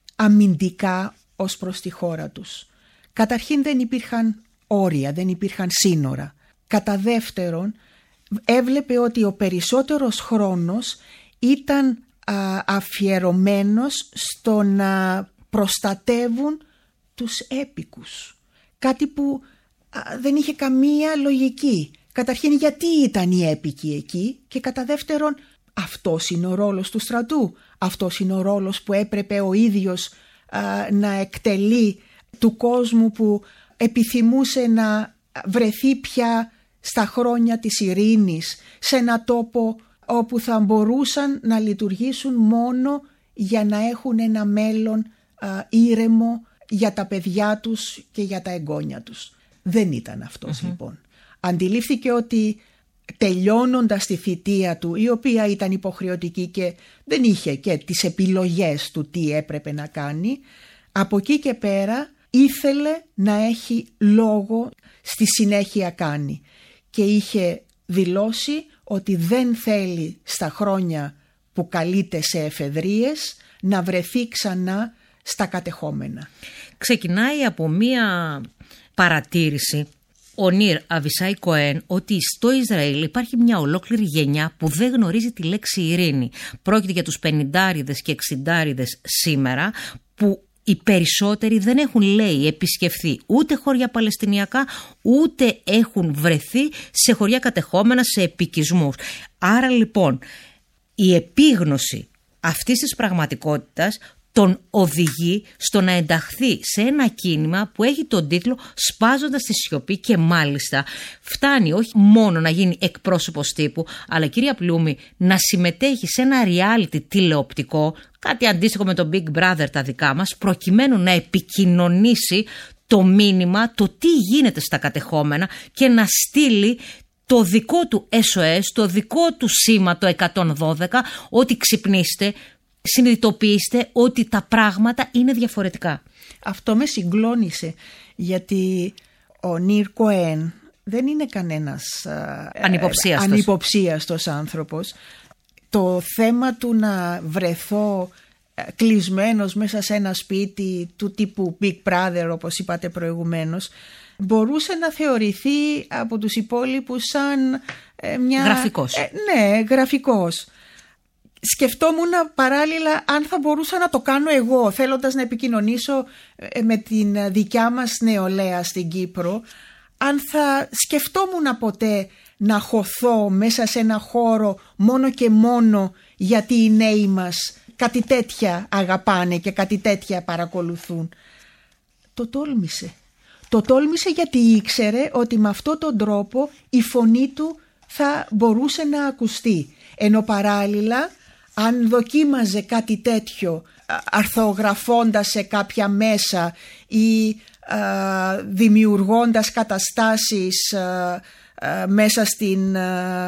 αμυντικά ως προς τη χώρα τους. Καταρχήν δεν υπήρχαν όρια, δεν υπήρχαν σύνορα. Κατά δεύτερον, έβλεπε ότι ο περισσότερος χρόνος ήταν αφιερωμένος στο να προστατεύουν τους έπικους. Κάτι που δεν είχε καμία λογική. Καταρχήν, γιατί ήταν οι έπικοι εκεί, και κατά δεύτερον, αυτός είναι ο ρόλος του στρατού. Αυτός είναι ο ρόλος που έπρεπε ο ίδιος να εκτελεί του κόσμου που επιθυμούσε να βρεθεί πια στα χρόνια της ειρήνης, σε ένα τόπο όπου θα μπορούσαν να λειτουργήσουν μόνο για να έχουν ένα μέλλον ήρεμο για τα παιδιά τους και για τα εγγόνια τους. Δεν ήταν αυτός λοιπόν. Αντιλήφθηκε ότι τελειώνοντας τη θητεία του, η οποία ήταν υποχρεωτική και δεν είχε και τις επιλογές του τι έπρεπε να κάνει, από εκεί και πέρα ήθελε να έχει λόγο στη συνέχεια κάνει, και είχε δηλώσει ότι δεν θέλει στα χρόνια που καλείται σε εφεδρίες να βρεθεί ξανά στα κατεχόμενα. Ξεκινάει από μία παρατήρηση ο Νίρ Αβισάι Κοέν ότι στο Ισραήλ υπάρχει μια ολόκληρη γενιά που δεν γνωρίζει τη λέξη ειρήνη. Πρόκειται για τους 50άριδες και 60άριδες σήμερα, που οι περισσότεροι δεν έχουν, λέει, επισκεφθεί ούτε χωριά παλαιστινιακά, ούτε έχουν βρεθεί σε χωριά κατεχόμενα, σε επικισμούς. Άρα λοιπόν η επίγνωση αυτής της πραγματικότητας τον οδηγεί στο να ενταχθεί σε ένα κίνημα που έχει τον τίτλο «Σπάζοντας τη σιωπή», και μάλιστα φτάνει όχι μόνο να γίνει εκπρόσωπος τύπου, αλλά, κυρία Πλούμη, να συμμετέχει σε ένα reality τηλεοπτικό, κάτι αντίστοιχο με το Big Brother τα δικά μας, προκειμένου να επικοινωνήσει το μήνυμα, το τι γίνεται στα κατεχόμενα, και να στείλει το δικό του SOS, το δικό του σήμα, το 112, ότι ξυπνήστε, συνειδητοποιήστε ότι τα πράγματα είναι διαφορετικά. Αυτό με συγκλώνησε, γιατί ο Νίρ Κοέν δεν είναι κανένας ανυποψίαστος άνθρωπος. Το θέμα του να βρεθώ κλεισμένος μέσα σε ένα σπίτι του τύπου Big Brother, όπως είπατε προηγουμένως, μπορούσε να θεωρηθεί από τους υπόλοιπους σαν μια... Γραφικός. Ναι, γραφικός. Σκεφτόμουν παράλληλα αν θα μπορούσα να το κάνω εγώ, θέλοντας να επικοινωνήσω με την δικιά μας νεολαία στην Κύπρο, αν θα σκεφτόμουν ποτέ να χωθώ μέσα σε ένα χώρο μόνο και μόνο γιατί οι νέοι μας κάτι τέτοια αγαπάνε και κάτι τέτοια παρακολουθούν. Το τόλμησε. Το τόλμησε γιατί ήξερε ότι με αυτόν τον τρόπο η φωνή του θα μπορούσε να ακουστεί. Ενώ παράλληλα, αν δοκίμαζε κάτι τέτοιο αρθογραφώντας σε κάποια μέσα ή δημιουργώντας καταστάσεις μέσα στην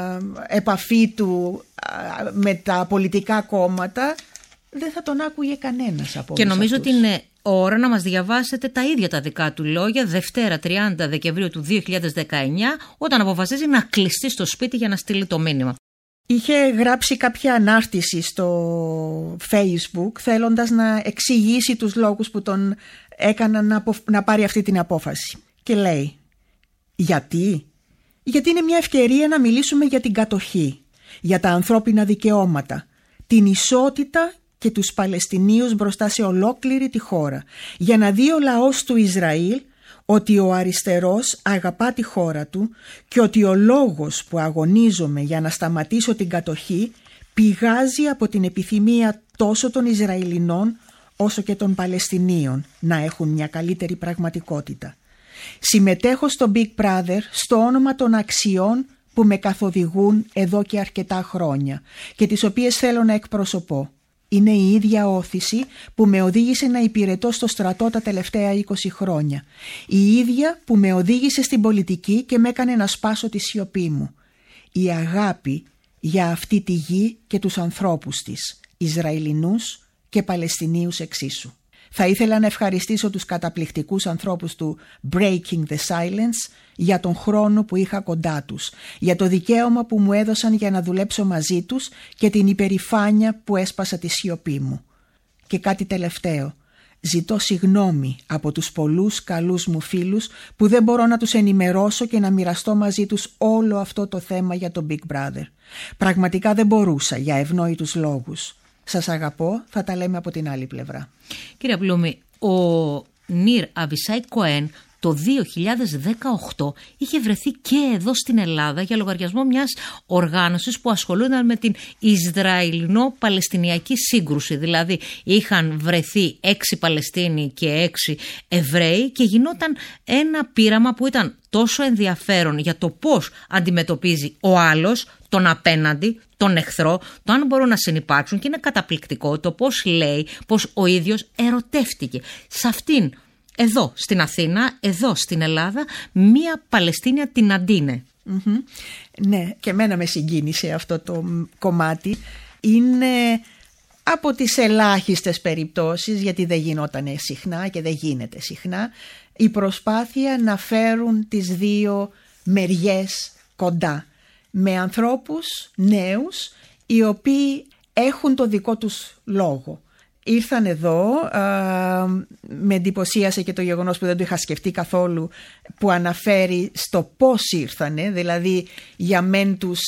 επαφή του με τα πολιτικά κόμματα, δεν θα τον άκουγε κανένας από. Και νομίζω ότι είναι ώρα να μας διαβάσετε τα ίδια τα δικά του λόγια Δευτέρα 30 Δεκεμβρίου του 2019, όταν αποφασίζει να κλειστεί στο σπίτι για να στείλει το μήνυμα. Είχε γράψει κάποια ανάρτηση στο Facebook θέλοντας να εξηγήσει τους λόγους που τον έκαναν να πάρει αυτή την απόφαση. Και λέει, γιατί είναι μια ευκαιρία να μιλήσουμε για την κατοχή, για τα ανθρώπινα δικαιώματα, την ισότητα και τους Παλαιστινίους μπροστά σε ολόκληρη τη χώρα, για να δει ο λαός του Ισραήλ ότι ο αριστερός αγαπά τη χώρα του και ότι ο λόγος που αγωνίζομαι για να σταματήσω την κατοχή πηγάζει από την επιθυμία τόσο των Ισραηλινών όσο και των Παλαιστινίων να έχουν μια καλύτερη πραγματικότητα. Συμμετέχω στο Big Brother στο όνομα των αξιών που με καθοδηγούν εδώ και αρκετά χρόνια και τις οποίες θέλω να εκπροσωπώ. Είναι η ίδια όθηση που με οδήγησε να υπηρετώ στο στρατό τα τελευταία 20 χρόνια. Η ίδια που με οδήγησε στην πολιτική και με έκανε να σπάσω τη σιωπή μου. Η αγάπη για αυτή τη γη και τους ανθρώπους της, Ισραηλινούς και Παλαιστινίους εξίσου. Θα ήθελα να ευχαριστήσω τους καταπληκτικούς ανθρώπους του Breaking the Silence για τον χρόνο που είχα κοντά τους, για το δικαίωμα που μου έδωσαν για να δουλέψω μαζί τους και την υπερηφάνεια που έσπασα τη σιωπή μου. Και κάτι τελευταίο. Ζητώ συγγνώμη από τους πολλούς καλούς μου φίλους που δεν μπορώ να τους ενημερώσω και να μοιραστώ μαζί τους όλο αυτό το θέμα για το Big Brother. Πραγματικά δεν μπορούσα για ευνόητους λόγους. Σας αγαπώ, θα τα λέμε από την άλλη πλευρά. Κύριε Μπλούμη, ο Νίρ Αβισάι Κοέν το 2018 είχε βρεθεί και εδώ στην Ελλάδα για λογαριασμό μιας οργάνωσης που ασχολούνταν με την Ισραηλινό-Παλαιστινιακή σύγκρουση. Δηλαδή είχαν βρεθεί 6 Παλαιστίνοι και 6 Εβραίοι και γινόταν ένα πείραμα που ήταν τόσο ενδιαφέρον για το πώς αντιμετωπίζει ο άλλος τον απέναντι, τον εχθρό, το αν μπορούν να συνυπάρξουν, και είναι καταπληκτικό το πώς λέει πως ο ίδιος ερωτεύτηκε σε αυτήν εδώ στην Αθήνα, εδώ στην Ελλάδα, μία Παλαιστίνια, την Αντίνε. Ναι, και εμένα με συγκίνησε αυτό το κομμάτι. Είναι από τις ελάχιστες περιπτώσεις, γιατί δεν γινόταν συχνά και δεν γίνεται συχνά, η προσπάθεια να φέρουν τις δύο μεριές κοντά με ανθρώπους νέους οι οποίοι έχουν το δικό τους λόγο. Ήρθαν εδώ, με εντυπωσίασε και το γεγονός που δεν το είχα σκεφτεί καθόλου, που αναφέρει στο πώς ήρθανε, δηλαδή για μεν τους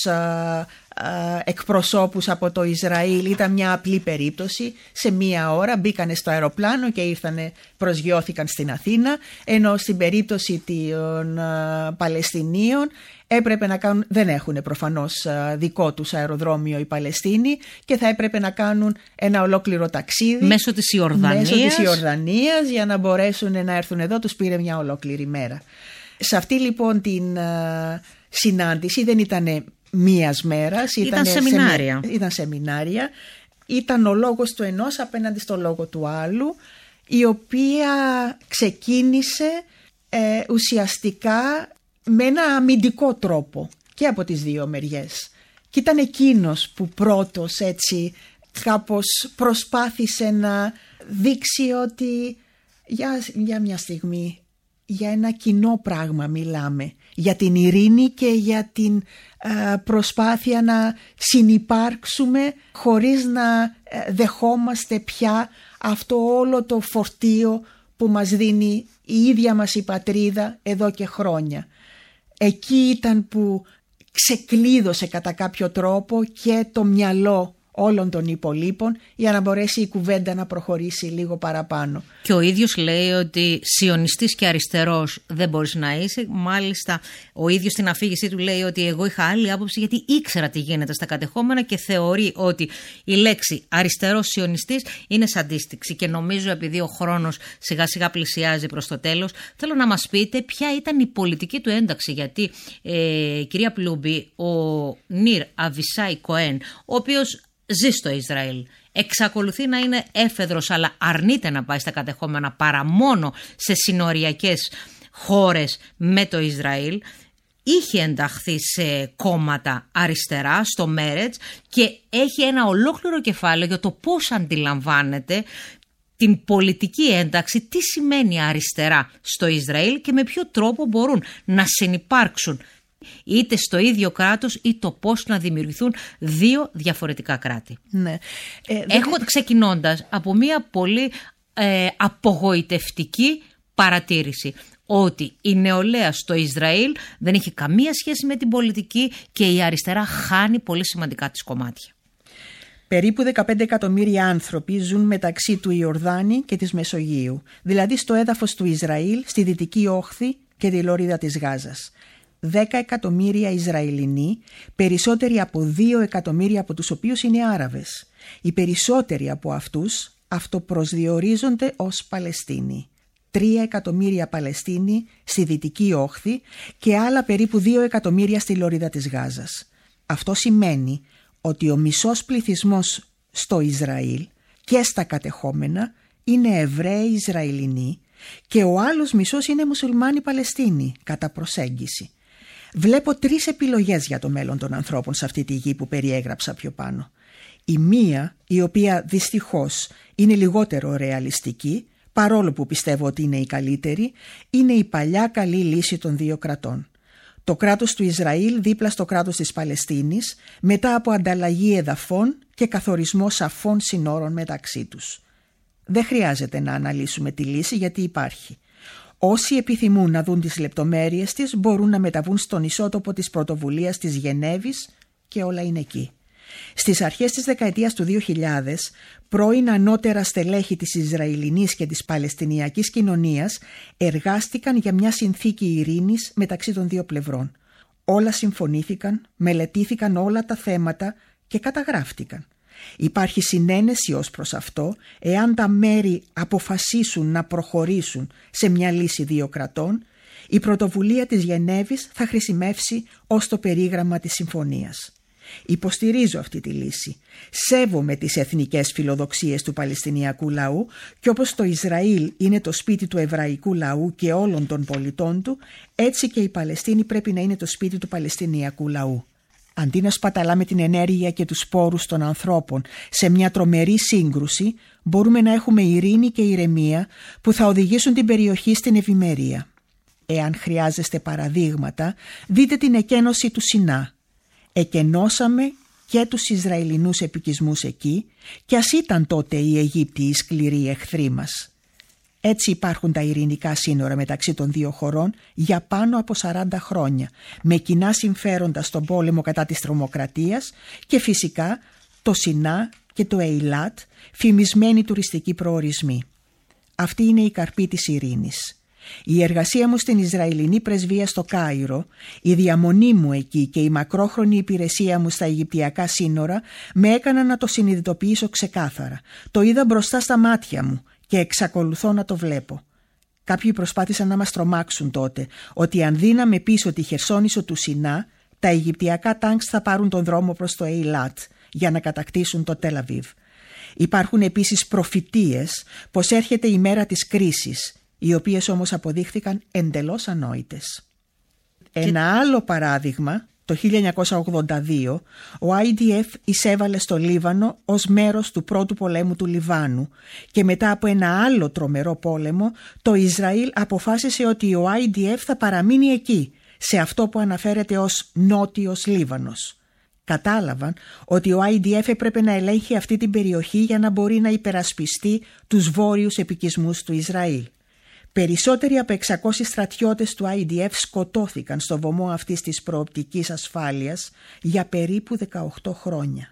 εκπροσώπους από το Ισραήλ ήταν μια απλή περίπτωση, σε μία ώρα μπήκανε στο αεροπλάνο και ήρθανε, προσγειώθηκαν στην Αθήνα, ενώ στην περίπτωση των Παλαιστινίων έπρεπε να κάνουν, δεν έχουν προφανώς δικό τους αεροδρόμιο οι Παλαιστίνοι και θα έπρεπε να κάνουν ένα ολόκληρο ταξίδι μέσω της Ιορδανίας για να μπορέσουν να έρθουν εδώ. Τους πήρε μια ολόκληρη μέρα. Σε αυτή λοιπόν την συνάντηση δεν ήταν μίας μέρας, ήταν σεμινάρια. Ήταν σεμινάρια. Ήταν ο λόγος του ενός απέναντι στο λόγο του άλλου, η οποία ξεκίνησε ουσιαστικά με ένα αμυντικό τρόπο και από τις δύο μεριές. Και ήταν εκείνος που πρώτος έτσι κάπως προσπάθησε να δείξει ότι για μια στιγμή για ένα κοινό πράγμα μιλάμε. Για την ειρήνη και για την προσπάθεια να συνυπάρξουμε χωρίς να δεχόμαστε πια αυτό όλο το φορτίο που μας δίνει η ίδια μας η πατρίδα εδώ και χρόνια. Εκεί ήταν που ξεκλείδωσε κατά κάποιο τρόπο και το μυαλό όλων των υπολείπων για να μπορέσει η κουβέντα να προχωρήσει λίγο παραπάνω. Και ο ίδιος λέει ότι σιωνιστής και αριστερός δεν μπορείς να είσαι. Μάλιστα ο ίδιος στην αφήγησή του λέει ότι εγώ είχα άλλη άποψη γιατί ήξερα τι γίνεται στα κατεχόμενα και θεωρεί ότι η λέξη αριστερός σιωνιστής είναι σαντίστιξη. Και νομίζω, επειδή ο χρόνος σιγά σιγά πλησιάζει προς το τέλος, θέλω να μας πείτε ποια ήταν η πολιτική του ένταξη. Γιατί κυρία Πλούμπη, ο Νίρ Αβισάι Κοέν, ο οποίος ζει στο Ισραήλ, εξακολουθεί να είναι έφεδρος, αλλά αρνείται να πάει στα κατεχόμενα παρά μόνο σε συνοριακές χώρες με το Ισραήλ. Είχε ενταχθεί σε κόμματα αριστερά, στο Μέρετς, και έχει ένα ολόκληρο κεφάλαιο για το πώς αντιλαμβάνεται την πολιτική ένταξη, τι σημαίνει αριστερά στο Ισραήλ και με ποιο τρόπο μπορούν να συνυπάρξουν είτε στο ίδιο κράτος ή το πώς να δημιουργηθούν δύο διαφορετικά κράτη. Ναι. Ξεκινώντας από μια πολύ απογοητευτική παρατήρηση ότι η νεολαία στο Ισραήλ δεν έχει καμία σχέση με την πολιτική και η αριστερά χάνει πολύ σημαντικά τις κομμάτια. Περίπου 15 εκατομμύρια άνθρωποι ζουν μεταξύ του Ιορδάνη και της Μεσογείου, δηλαδή στο έδαφος του Ισραήλ, στη Δυτική Όχθη και τη Λωρίδα της Γάζας. 10 εκατομμύρια Ισραηλινοί, περισσότεροι από 2 εκατομμύρια από τους οποίους είναι Άραβες. Οι περισσότεροι από αυτούς αυτοπροσδιορίζονται ως Παλαιστίνοι. 3 εκατομμύρια Παλαιστίνοι στη Δυτική Όχθη και άλλα περίπου 2 εκατομμύρια στη Λωρίδα της Γάζας. Αυτό σημαίνει ότι ο μισός πληθυσμός στο Ισραήλ και στα κατεχόμενα είναι Εβραίοι Ισραηλινοί και ο άλλος μισός είναι Μουσουλμάνοι Παλαιστίνοι κατά προσέγγιση. Βλέπω 3 επιλογές για το μέλλον των ανθρώπων σε αυτή τη γη που περιέγραψα πιο πάνω. Η μία, η οποία δυστυχώς είναι λιγότερο ρεαλιστική, παρόλο που πιστεύω ότι είναι η καλύτερη, είναι η παλιά καλή λύση των 2 κρατών. Το κράτος του Ισραήλ δίπλα στο κράτος της Παλαιστίνης, μετά από ανταλλαγή εδαφών και καθορισμό σαφών συνόρων μεταξύ τους. Δεν χρειάζεται να αναλύσουμε τη λύση γιατί υπάρχει. Όσοι επιθυμούν να δουν τις λεπτομέρειες της μπορούν να μεταβούν στον ισότοπο της πρωτοβουλίας της Γενέβης και όλα είναι εκεί. Στις αρχές της δεκαετίας του 2000, πρώην ανώτερα στελέχη της Ισραηλινής και της Παλαιστινιακής κοινωνίας εργάστηκαν για μια συνθήκη ειρήνης μεταξύ των 2 πλευρών. Όλα συμφωνήθηκαν, μελετήθηκαν όλα τα θέματα και καταγράφτηκαν. Υπάρχει συνένεση ως προς αυτό, εάν τα μέρη αποφασίσουν να προχωρήσουν σε μια λύση 2 κρατών, η πρωτοβουλία της Γενέβης θα χρησιμεύσει ως το περίγραμμα της συμφωνίας. Υποστηρίζω αυτή τη λύση. Σέβομαι τις εθνικές φιλοδοξίες του Παλαιστινιακού λαού και όπως το Ισραήλ είναι το σπίτι του εβραϊκού λαού και όλων των πολιτών του, έτσι και η Παλαιστίνη πρέπει να είναι το σπίτι του Παλαιστινιακού λαού. Αντί να σπαταλάμε την ενέργεια και τους πόρους των ανθρώπων σε μια τρομερή σύγκρουση, μπορούμε να έχουμε ειρήνη και ηρεμία που θα οδηγήσουν την περιοχή στην ευημερία. Εάν χρειάζεστε παραδείγματα, δείτε την εκένωση του Σινά. Εκενώσαμε και τους Ισραηλινούς επικισμούς εκεί και ας ήταν τότε οι Αιγύπτιοι οι σκληροί εχθροί μας. Έτσι υπάρχουν τα ειρηνικά σύνορα μεταξύ των 2 χωρών για πάνω από 40 χρόνια, με κοινά συμφέροντα στον πόλεμο κατά της τρομοκρατίας και φυσικά το Σινά και το Ειλάτ, φημισμένοι τουριστικοί προορισμοί. Αυτή είναι η καρπή της ειρήνης. Η εργασία μου στην Ισραηλινή πρεσβεία στο Κάιρο, η διαμονή μου εκεί και η μακρόχρονη υπηρεσία μου στα Αιγυπτιακά σύνορα με έκαναν να το συνειδητοποιήσω ξεκάθαρα. Το είδα μπροστά στα μάτια μου και εξακολουθώ να το βλέπω. Κάποιοι προσπάθησαν να μας τρομάξουν τότε ότι αν δίναμε πίσω τη Χερσόνησο του Σινά, τα Αιγυπτιακά τάγκς θα πάρουν τον δρόμο προς το Ειλάτ για να κατακτήσουν το Τελ Αβίβ. Υπάρχουν επίσης προφητείες πως έρχεται η μέρα της κρίσης, οι οποίες όμως αποδείχθηκαν εντελώς ανόητες. Ένα άλλο παράδειγμα, το 1982, ο IDF εισέβαλε στο Λίβανο ως μέρος του πρώτου πολέμου του Λιβάνου και μετά από ένα άλλο τρομερό πόλεμο, το Ισραήλ αποφάσισε ότι ο IDF θα παραμείνει εκεί, σε αυτό που αναφέρεται ως Νότιος Λίβανος. Κατάλαβαν ότι ο IDF έπρεπε να ελέγχει αυτή την περιοχή για να μπορεί να υπερασπιστεί τους βόρειους επικισμούς του Ισραήλ. Περισσότεροι από 600 στρατιώτες του IDF σκοτώθηκαν στο βωμό αυτής της προοπτικής ασφάλειας για περίπου 18 χρόνια.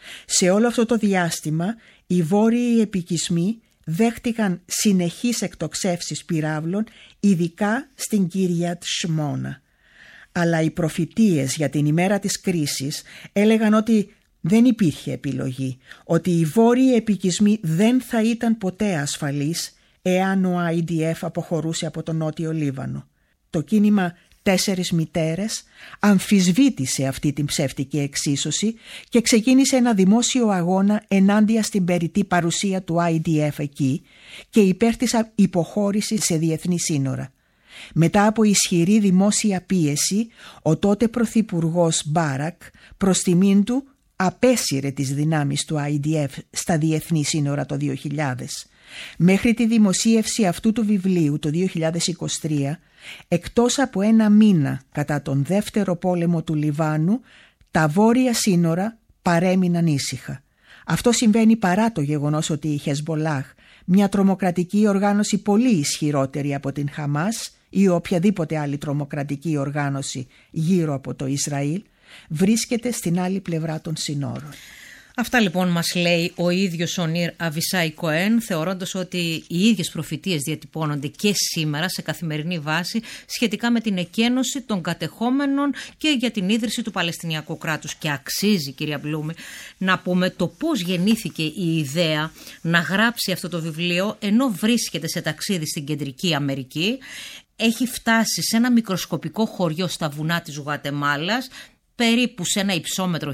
Σε όλο αυτό το διάστημα οι βόρειοι επικισμοί δέχτηκαν συνεχείς εκτοξεύσεις πυράβλων, ειδικά στην Κυριάτ Σμόνα. Αλλά οι προφητείες για την ημέρα της κρίσης έλεγαν ότι δεν υπήρχε επιλογή, ότι οι βόρειοι επικισμοί δεν θα ήταν ποτέ ασφαλείς εάν ο IDF αποχωρούσε από τον Νότιο Λίβανο. Το κίνημα 4 μητέρες αμφισβήτησε αυτή την ψεύτικη εξίσωση και ξεκίνησε ένα δημόσιο αγώνα ενάντια στην περιττή παρουσία του IDF εκεί και υπέρ της υποχώρησης σε διεθνή σύνορα. Μετά από ισχυρή δημόσια πίεση, ο τότε πρωθυπουργός Μπάρακ προς τιμήν του απέσυρε τις δυνάμεις του IDF στα διεθνή σύνορα το 2000. Μέχρι τη δημοσίευση αυτού του βιβλίου το 2023, εκτός από 1 μήνα κατά τον δεύτερο πόλεμο του Λιβάνου, τα βόρεια σύνορα παρέμειναν ήσυχα. Αυτό συμβαίνει παρά το γεγονός ότι η Χεσμπολάχ, μια τρομοκρατική οργάνωση πολύ ισχυρότερη από την Χαμάς ή οποιαδήποτε άλλη τρομοκρατική οργάνωση γύρω από το Ισραήλ, βρίσκεται στην άλλη πλευρά των συνόρων. Αυτά λοιπόν μας λέει ο ίδιος ο Νίρ Αβισάι Κοέν, θεωρώντας ότι οι ίδιες προφητείες διατυπώνονται και σήμερα σε καθημερινή βάση σχετικά με την εκένωση των κατεχόμενων και για την ίδρυση του Παλαιστινιακού κράτους. Και αξίζει, κυρία Μπλούμη, να πούμε το πώς γεννήθηκε η ιδέα να γράψει αυτό το βιβλίο ενώ βρίσκεται σε ταξίδι στην Κεντρική Αμερική. Έχει φτάσει σε ένα μικροσκοπικό χωριό στα βουνά της Γουατεμάλας, περίπου σε ένα υψόμετρο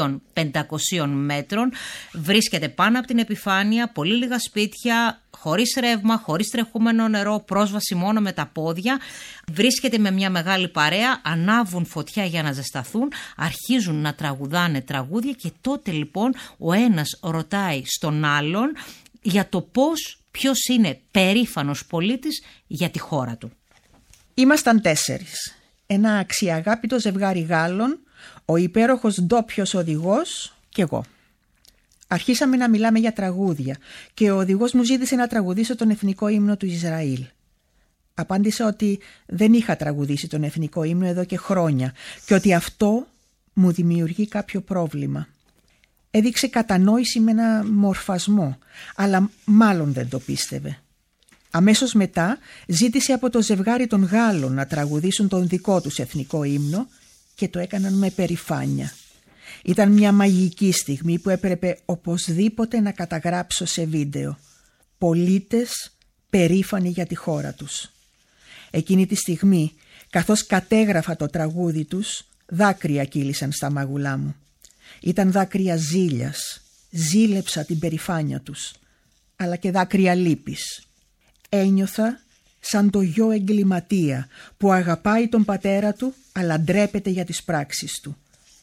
1.500 μέτρων, βρίσκεται πάνω από την επιφάνεια, πολύ λίγα σπίτια, χωρίς ρεύμα, χωρίς τρεχούμενο νερό, πρόσβαση μόνο με τα πόδια. Βρίσκεται με μια μεγάλη παρέα, ανάβουν φωτιά για να ζεσταθούν, αρχίζουν να τραγουδάνε τραγούδια και τότε λοιπόν ο ένας ρωτάει στον άλλον για το ποιος είναι περήφανος πολίτης για τη χώρα του. Ήμασταν 4. Ένα αξιαγάπητο ζευγάρι Γάλλων, ο υπέροχος ντόπιος οδηγός και εγώ. Αρχίσαμε να μιλάμε για τραγούδια και ο οδηγός μου ζήτησε να τραγουδήσω τον εθνικό ύμνο του Ισραήλ. Απάντησα ότι δεν είχα τραγουδήσει τον εθνικό ύμνο εδώ και χρόνια και ότι αυτό μου δημιουργεί κάποιο πρόβλημα. Έδειξε κατανόηση με ένα μορφασμό, αλλά μάλλον δεν το πίστευε. Αμέσως μετά ζήτησε από το ζευγάρι των Γάλλων να τραγουδήσουν τον δικό τους εθνικό ύμνο και το έκαναν με περηφάνεια. Ήταν μια μαγική στιγμή που έπρεπε οπωσδήποτε να καταγράψω σε βίντεο. Πολίτες περήφανοι για τη χώρα τους. Εκείνη τη στιγμή, καθώς κατέγραφα το τραγούδι τους, δάκρυα κύλησαν στα μάγουλά μου. Ήταν δάκρυα ζήλιας. Ζήλεψα την περηφάνεια τους, αλλά και δάκρυα λύπης. Ένιωθα σαν το γιο εγκληματία που αγαπάει τον πατέρα του αλλά ντρέπεται για τις πράξεις του.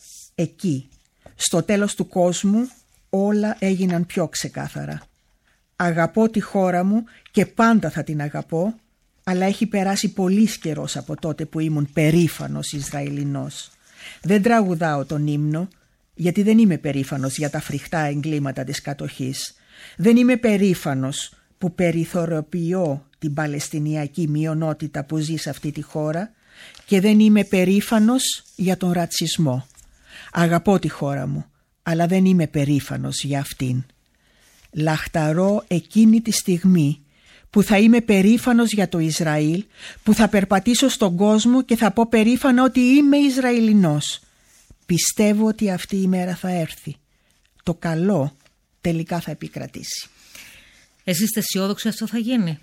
Εκεί, στο τέλος του κόσμου, όλα έγιναν πιο ξεκάθαρα. Αγαπώ τη χώρα μου και πάντα θα την αγαπώ, αλλά έχει περάσει πολύς καιρός από τότε που ήμουν περήφανος Ισραηλινός. Δεν τραγουδάω τον ύμνο, γιατί δεν είμαι περήφανος για τα φρικτά εγκλήματα της κατοχής. Δεν είμαι περήφανος που περιθωριοποιώ την Παλαιστινιακή μειονότητα που ζει σε αυτή τη χώρα και δεν είμαι περήφανος για τον ρατσισμό. Αγαπώ τη χώρα μου, αλλά δεν είμαι περήφανος για αυτήν. Λαχταρώ εκείνη τη στιγμή που θα είμαι περήφανος για το Ισραήλ, που θα περπατήσω στον κόσμο και θα πω περήφανα ότι είμαι Ισραηλινός. Πιστεύω ότι αυτή η μέρα θα έρθει. Το καλό τελικά θα επικρατήσει. Εσείς είστε αισιόδοξοι αυτό θα γίνει?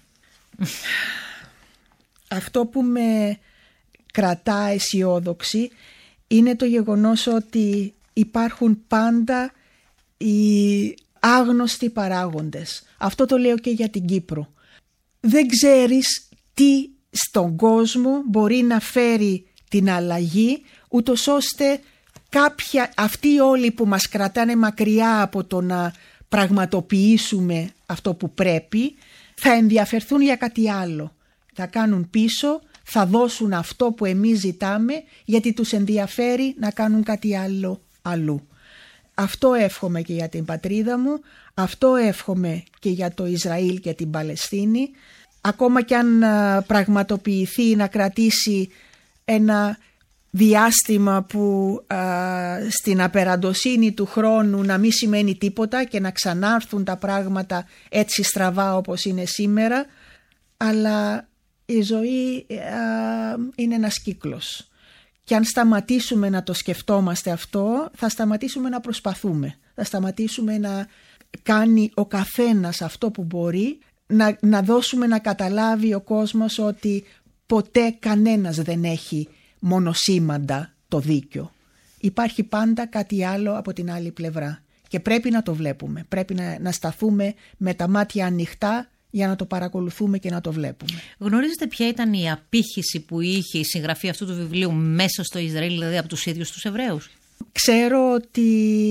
Αυτό που με κρατά αισιόδοξη είναι το γεγονός ότι υπάρχουν πάντα οι άγνωστοι παράγοντες. Αυτό το λέω και για την Κύπρο. Δεν ξέρεις τι στον κόσμο μπορεί να φέρει την αλλαγή, ούτως ώστε αυτοί όλοι που μας κρατάνε μακριά από το να πραγματοποιήσουμε αυτό που πρέπει, θα ενδιαφερθούν για κάτι άλλο. Θα κάνουν πίσω, θα δώσουν αυτό που εμείς ζητάμε, γιατί τους ενδιαφέρει να κάνουν κάτι άλλο αλλού. Αυτό εύχομαι και για την πατρίδα μου, αυτό εύχομαι και για το Ισραήλ και την Παλαιστίνη. Ακόμα κι αν πραγματοποιηθεί να κρατήσει ένα διάστημα που στην απεραντοσύνη του χρόνου να μην σημαίνει τίποτα και να ξανάρθουν τα πράγματα έτσι στραβά όπως είναι σήμερα, αλλά η ζωή είναι ένας κύκλος. Και αν σταματήσουμε να το σκεφτόμαστε αυτό, θα σταματήσουμε να προσπαθούμε. Θα σταματήσουμε να κάνει ο καθένας αυτό που μπορεί, να δώσουμε να καταλάβει ο κόσμος ότι ποτέ κανένας δεν έχει μονοσήμαντα το δίκιο. Υπάρχει πάντα κάτι άλλο από την άλλη πλευρά και πρέπει να το βλέπουμε. Πρέπει να σταθούμε με τα μάτια ανοιχτά για να το παρακολουθούμε και να το βλέπουμε. Γνωρίζετε ποια ήταν η απήχηση που είχε η συγγραφή αυτού του βιβλίου μέσα στο Ισραήλ, δηλαδή από τους ίδιους τους Εβραίους? Ξέρω ότι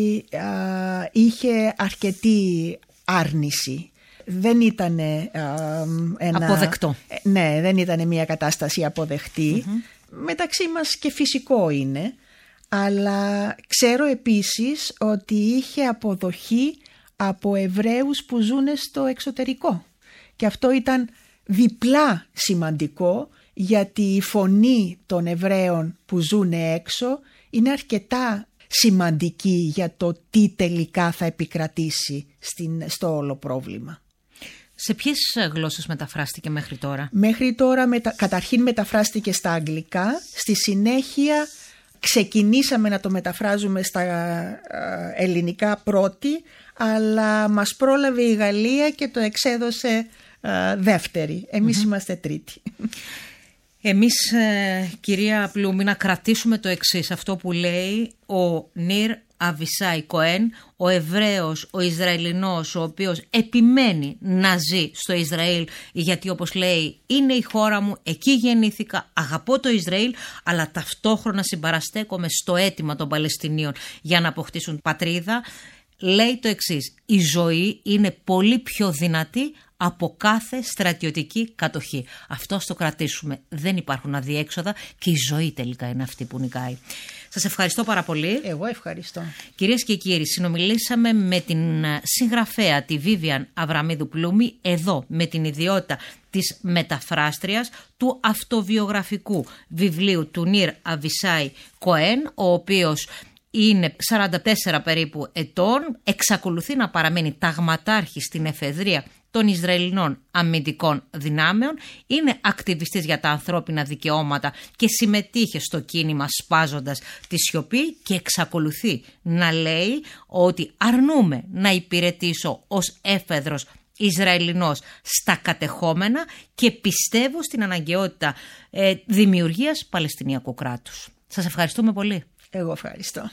είχε αρκετή άρνηση. Δεν ήταν αποδεκτό. Ναι, δεν ήταν μια κατάσταση αποδεκτή. Μεταξύ μας και φυσικό είναι. Αλλά ξέρω επίσης ότι είχε αποδοχή από Εβραίους που ζουν στο εξωτερικό. Και αυτό ήταν διπλά σημαντικό, γιατί η φωνή των Εβραίων που ζουν έξω είναι αρκετά σημαντική για το τι τελικά θα επικρατήσει στο όλο πρόβλημα. Σε ποιες γλώσσες μεταφράστηκε μέχρι τώρα? Μέχρι τώρα καταρχήν μεταφράστηκε στα αγγλικά, στη συνέχεια ξεκινήσαμε να το μεταφράζουμε στα ελληνικά πρώτη, αλλά μας πρόλαβε η Γαλλία και το εξέδωσε δεύτερη. Εμείς είμαστε τρίτη. Εμείς, κυρία Πλούμη, να κρατήσουμε το εξής, αυτό που λέει ο Νίρ Αβισάι Κοέν, ο Εβραίος, ο Ισραηλινός, ο οποίος επιμένει να ζει στο Ισραήλ, γιατί όπως λέει είναι η χώρα μου, εκεί γεννήθηκα, αγαπώ το Ισραήλ, αλλά ταυτόχρονα συμπαραστέκομαι στο αίτημα των Παλαιστινίων για να αποκτήσουν πατρίδα. Λέει το εξής: η ζωή είναι πολύ πιο δυνατή από κάθε στρατιωτική κατοχή. Αυτό το κρατήσουμε. Δεν υπάρχουν αδιέξοδα και η ζωή τελικά είναι αυτή που νικάει. Σας ευχαριστώ πάρα πολύ. Εγώ ευχαριστώ. Κυρίες και κύριοι, συνομιλήσαμε με την συγγραφέα τη Βίβιαν Αβραμίδου Πλούμη, εδώ με την ιδιότητα της μεταφράστριας του αυτοβιογραφικού βιβλίου του Νίρ Αβισάι Κοέν, ο οποίος είναι 44 περίπου ετών, εξακολουθεί να παραμένει ταγματάρχης στην εφεδρεία των Ισραηλινών αμυντικών δυνάμεων, είναι ακτιβιστής για τα ανθρώπινα δικαιώματα και συμμετείχε στο κίνημα σπάζοντας τη σιωπή και εξακολουθεί να λέει ότι αρνούμε να υπηρετήσω ως έφεδρος Ισραηλινός στα κατεχόμενα και πιστεύω στην αναγκαιότητα δημιουργίας Παλαιστινιακού κράτους. Σας ευχαριστούμε πολύ. Εγώ ευχαριστώ.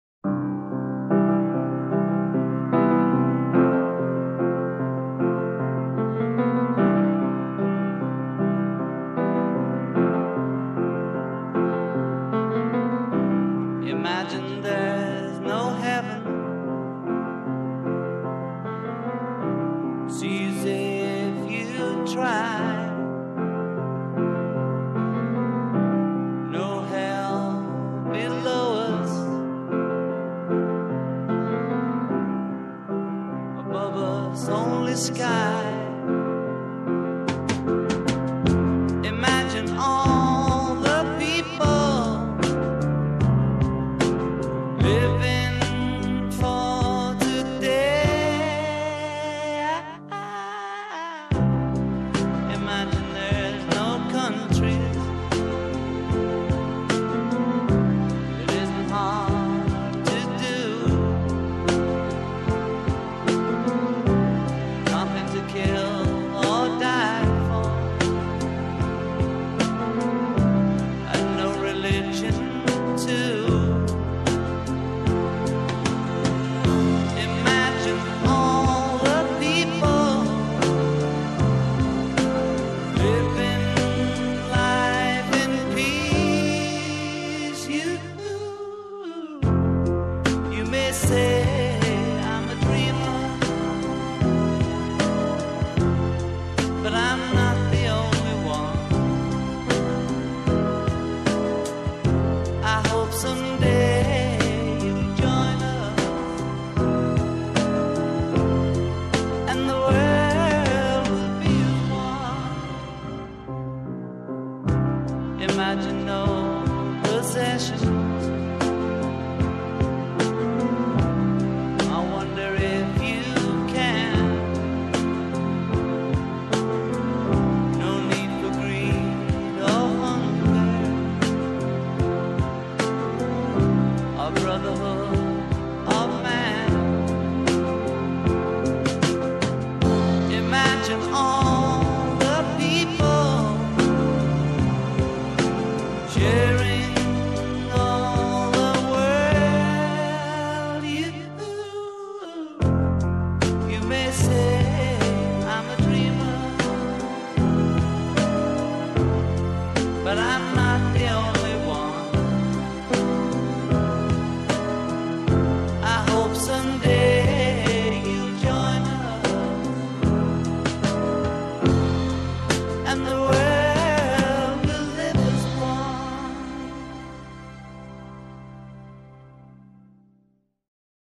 Imagine there's no heaven. It's easy if you try. No hell below us. Above us only sky. Imagine all the people living for today. Imagine there's no countries. It isn't hard to do. Nothing to kill or die for. And no religion too. Imagine all the people living life in peace. You may say I'm a dreamer, but I'm not the only one. I hope someday you'll join us and the world will be as one. Imagine no possession. kisses.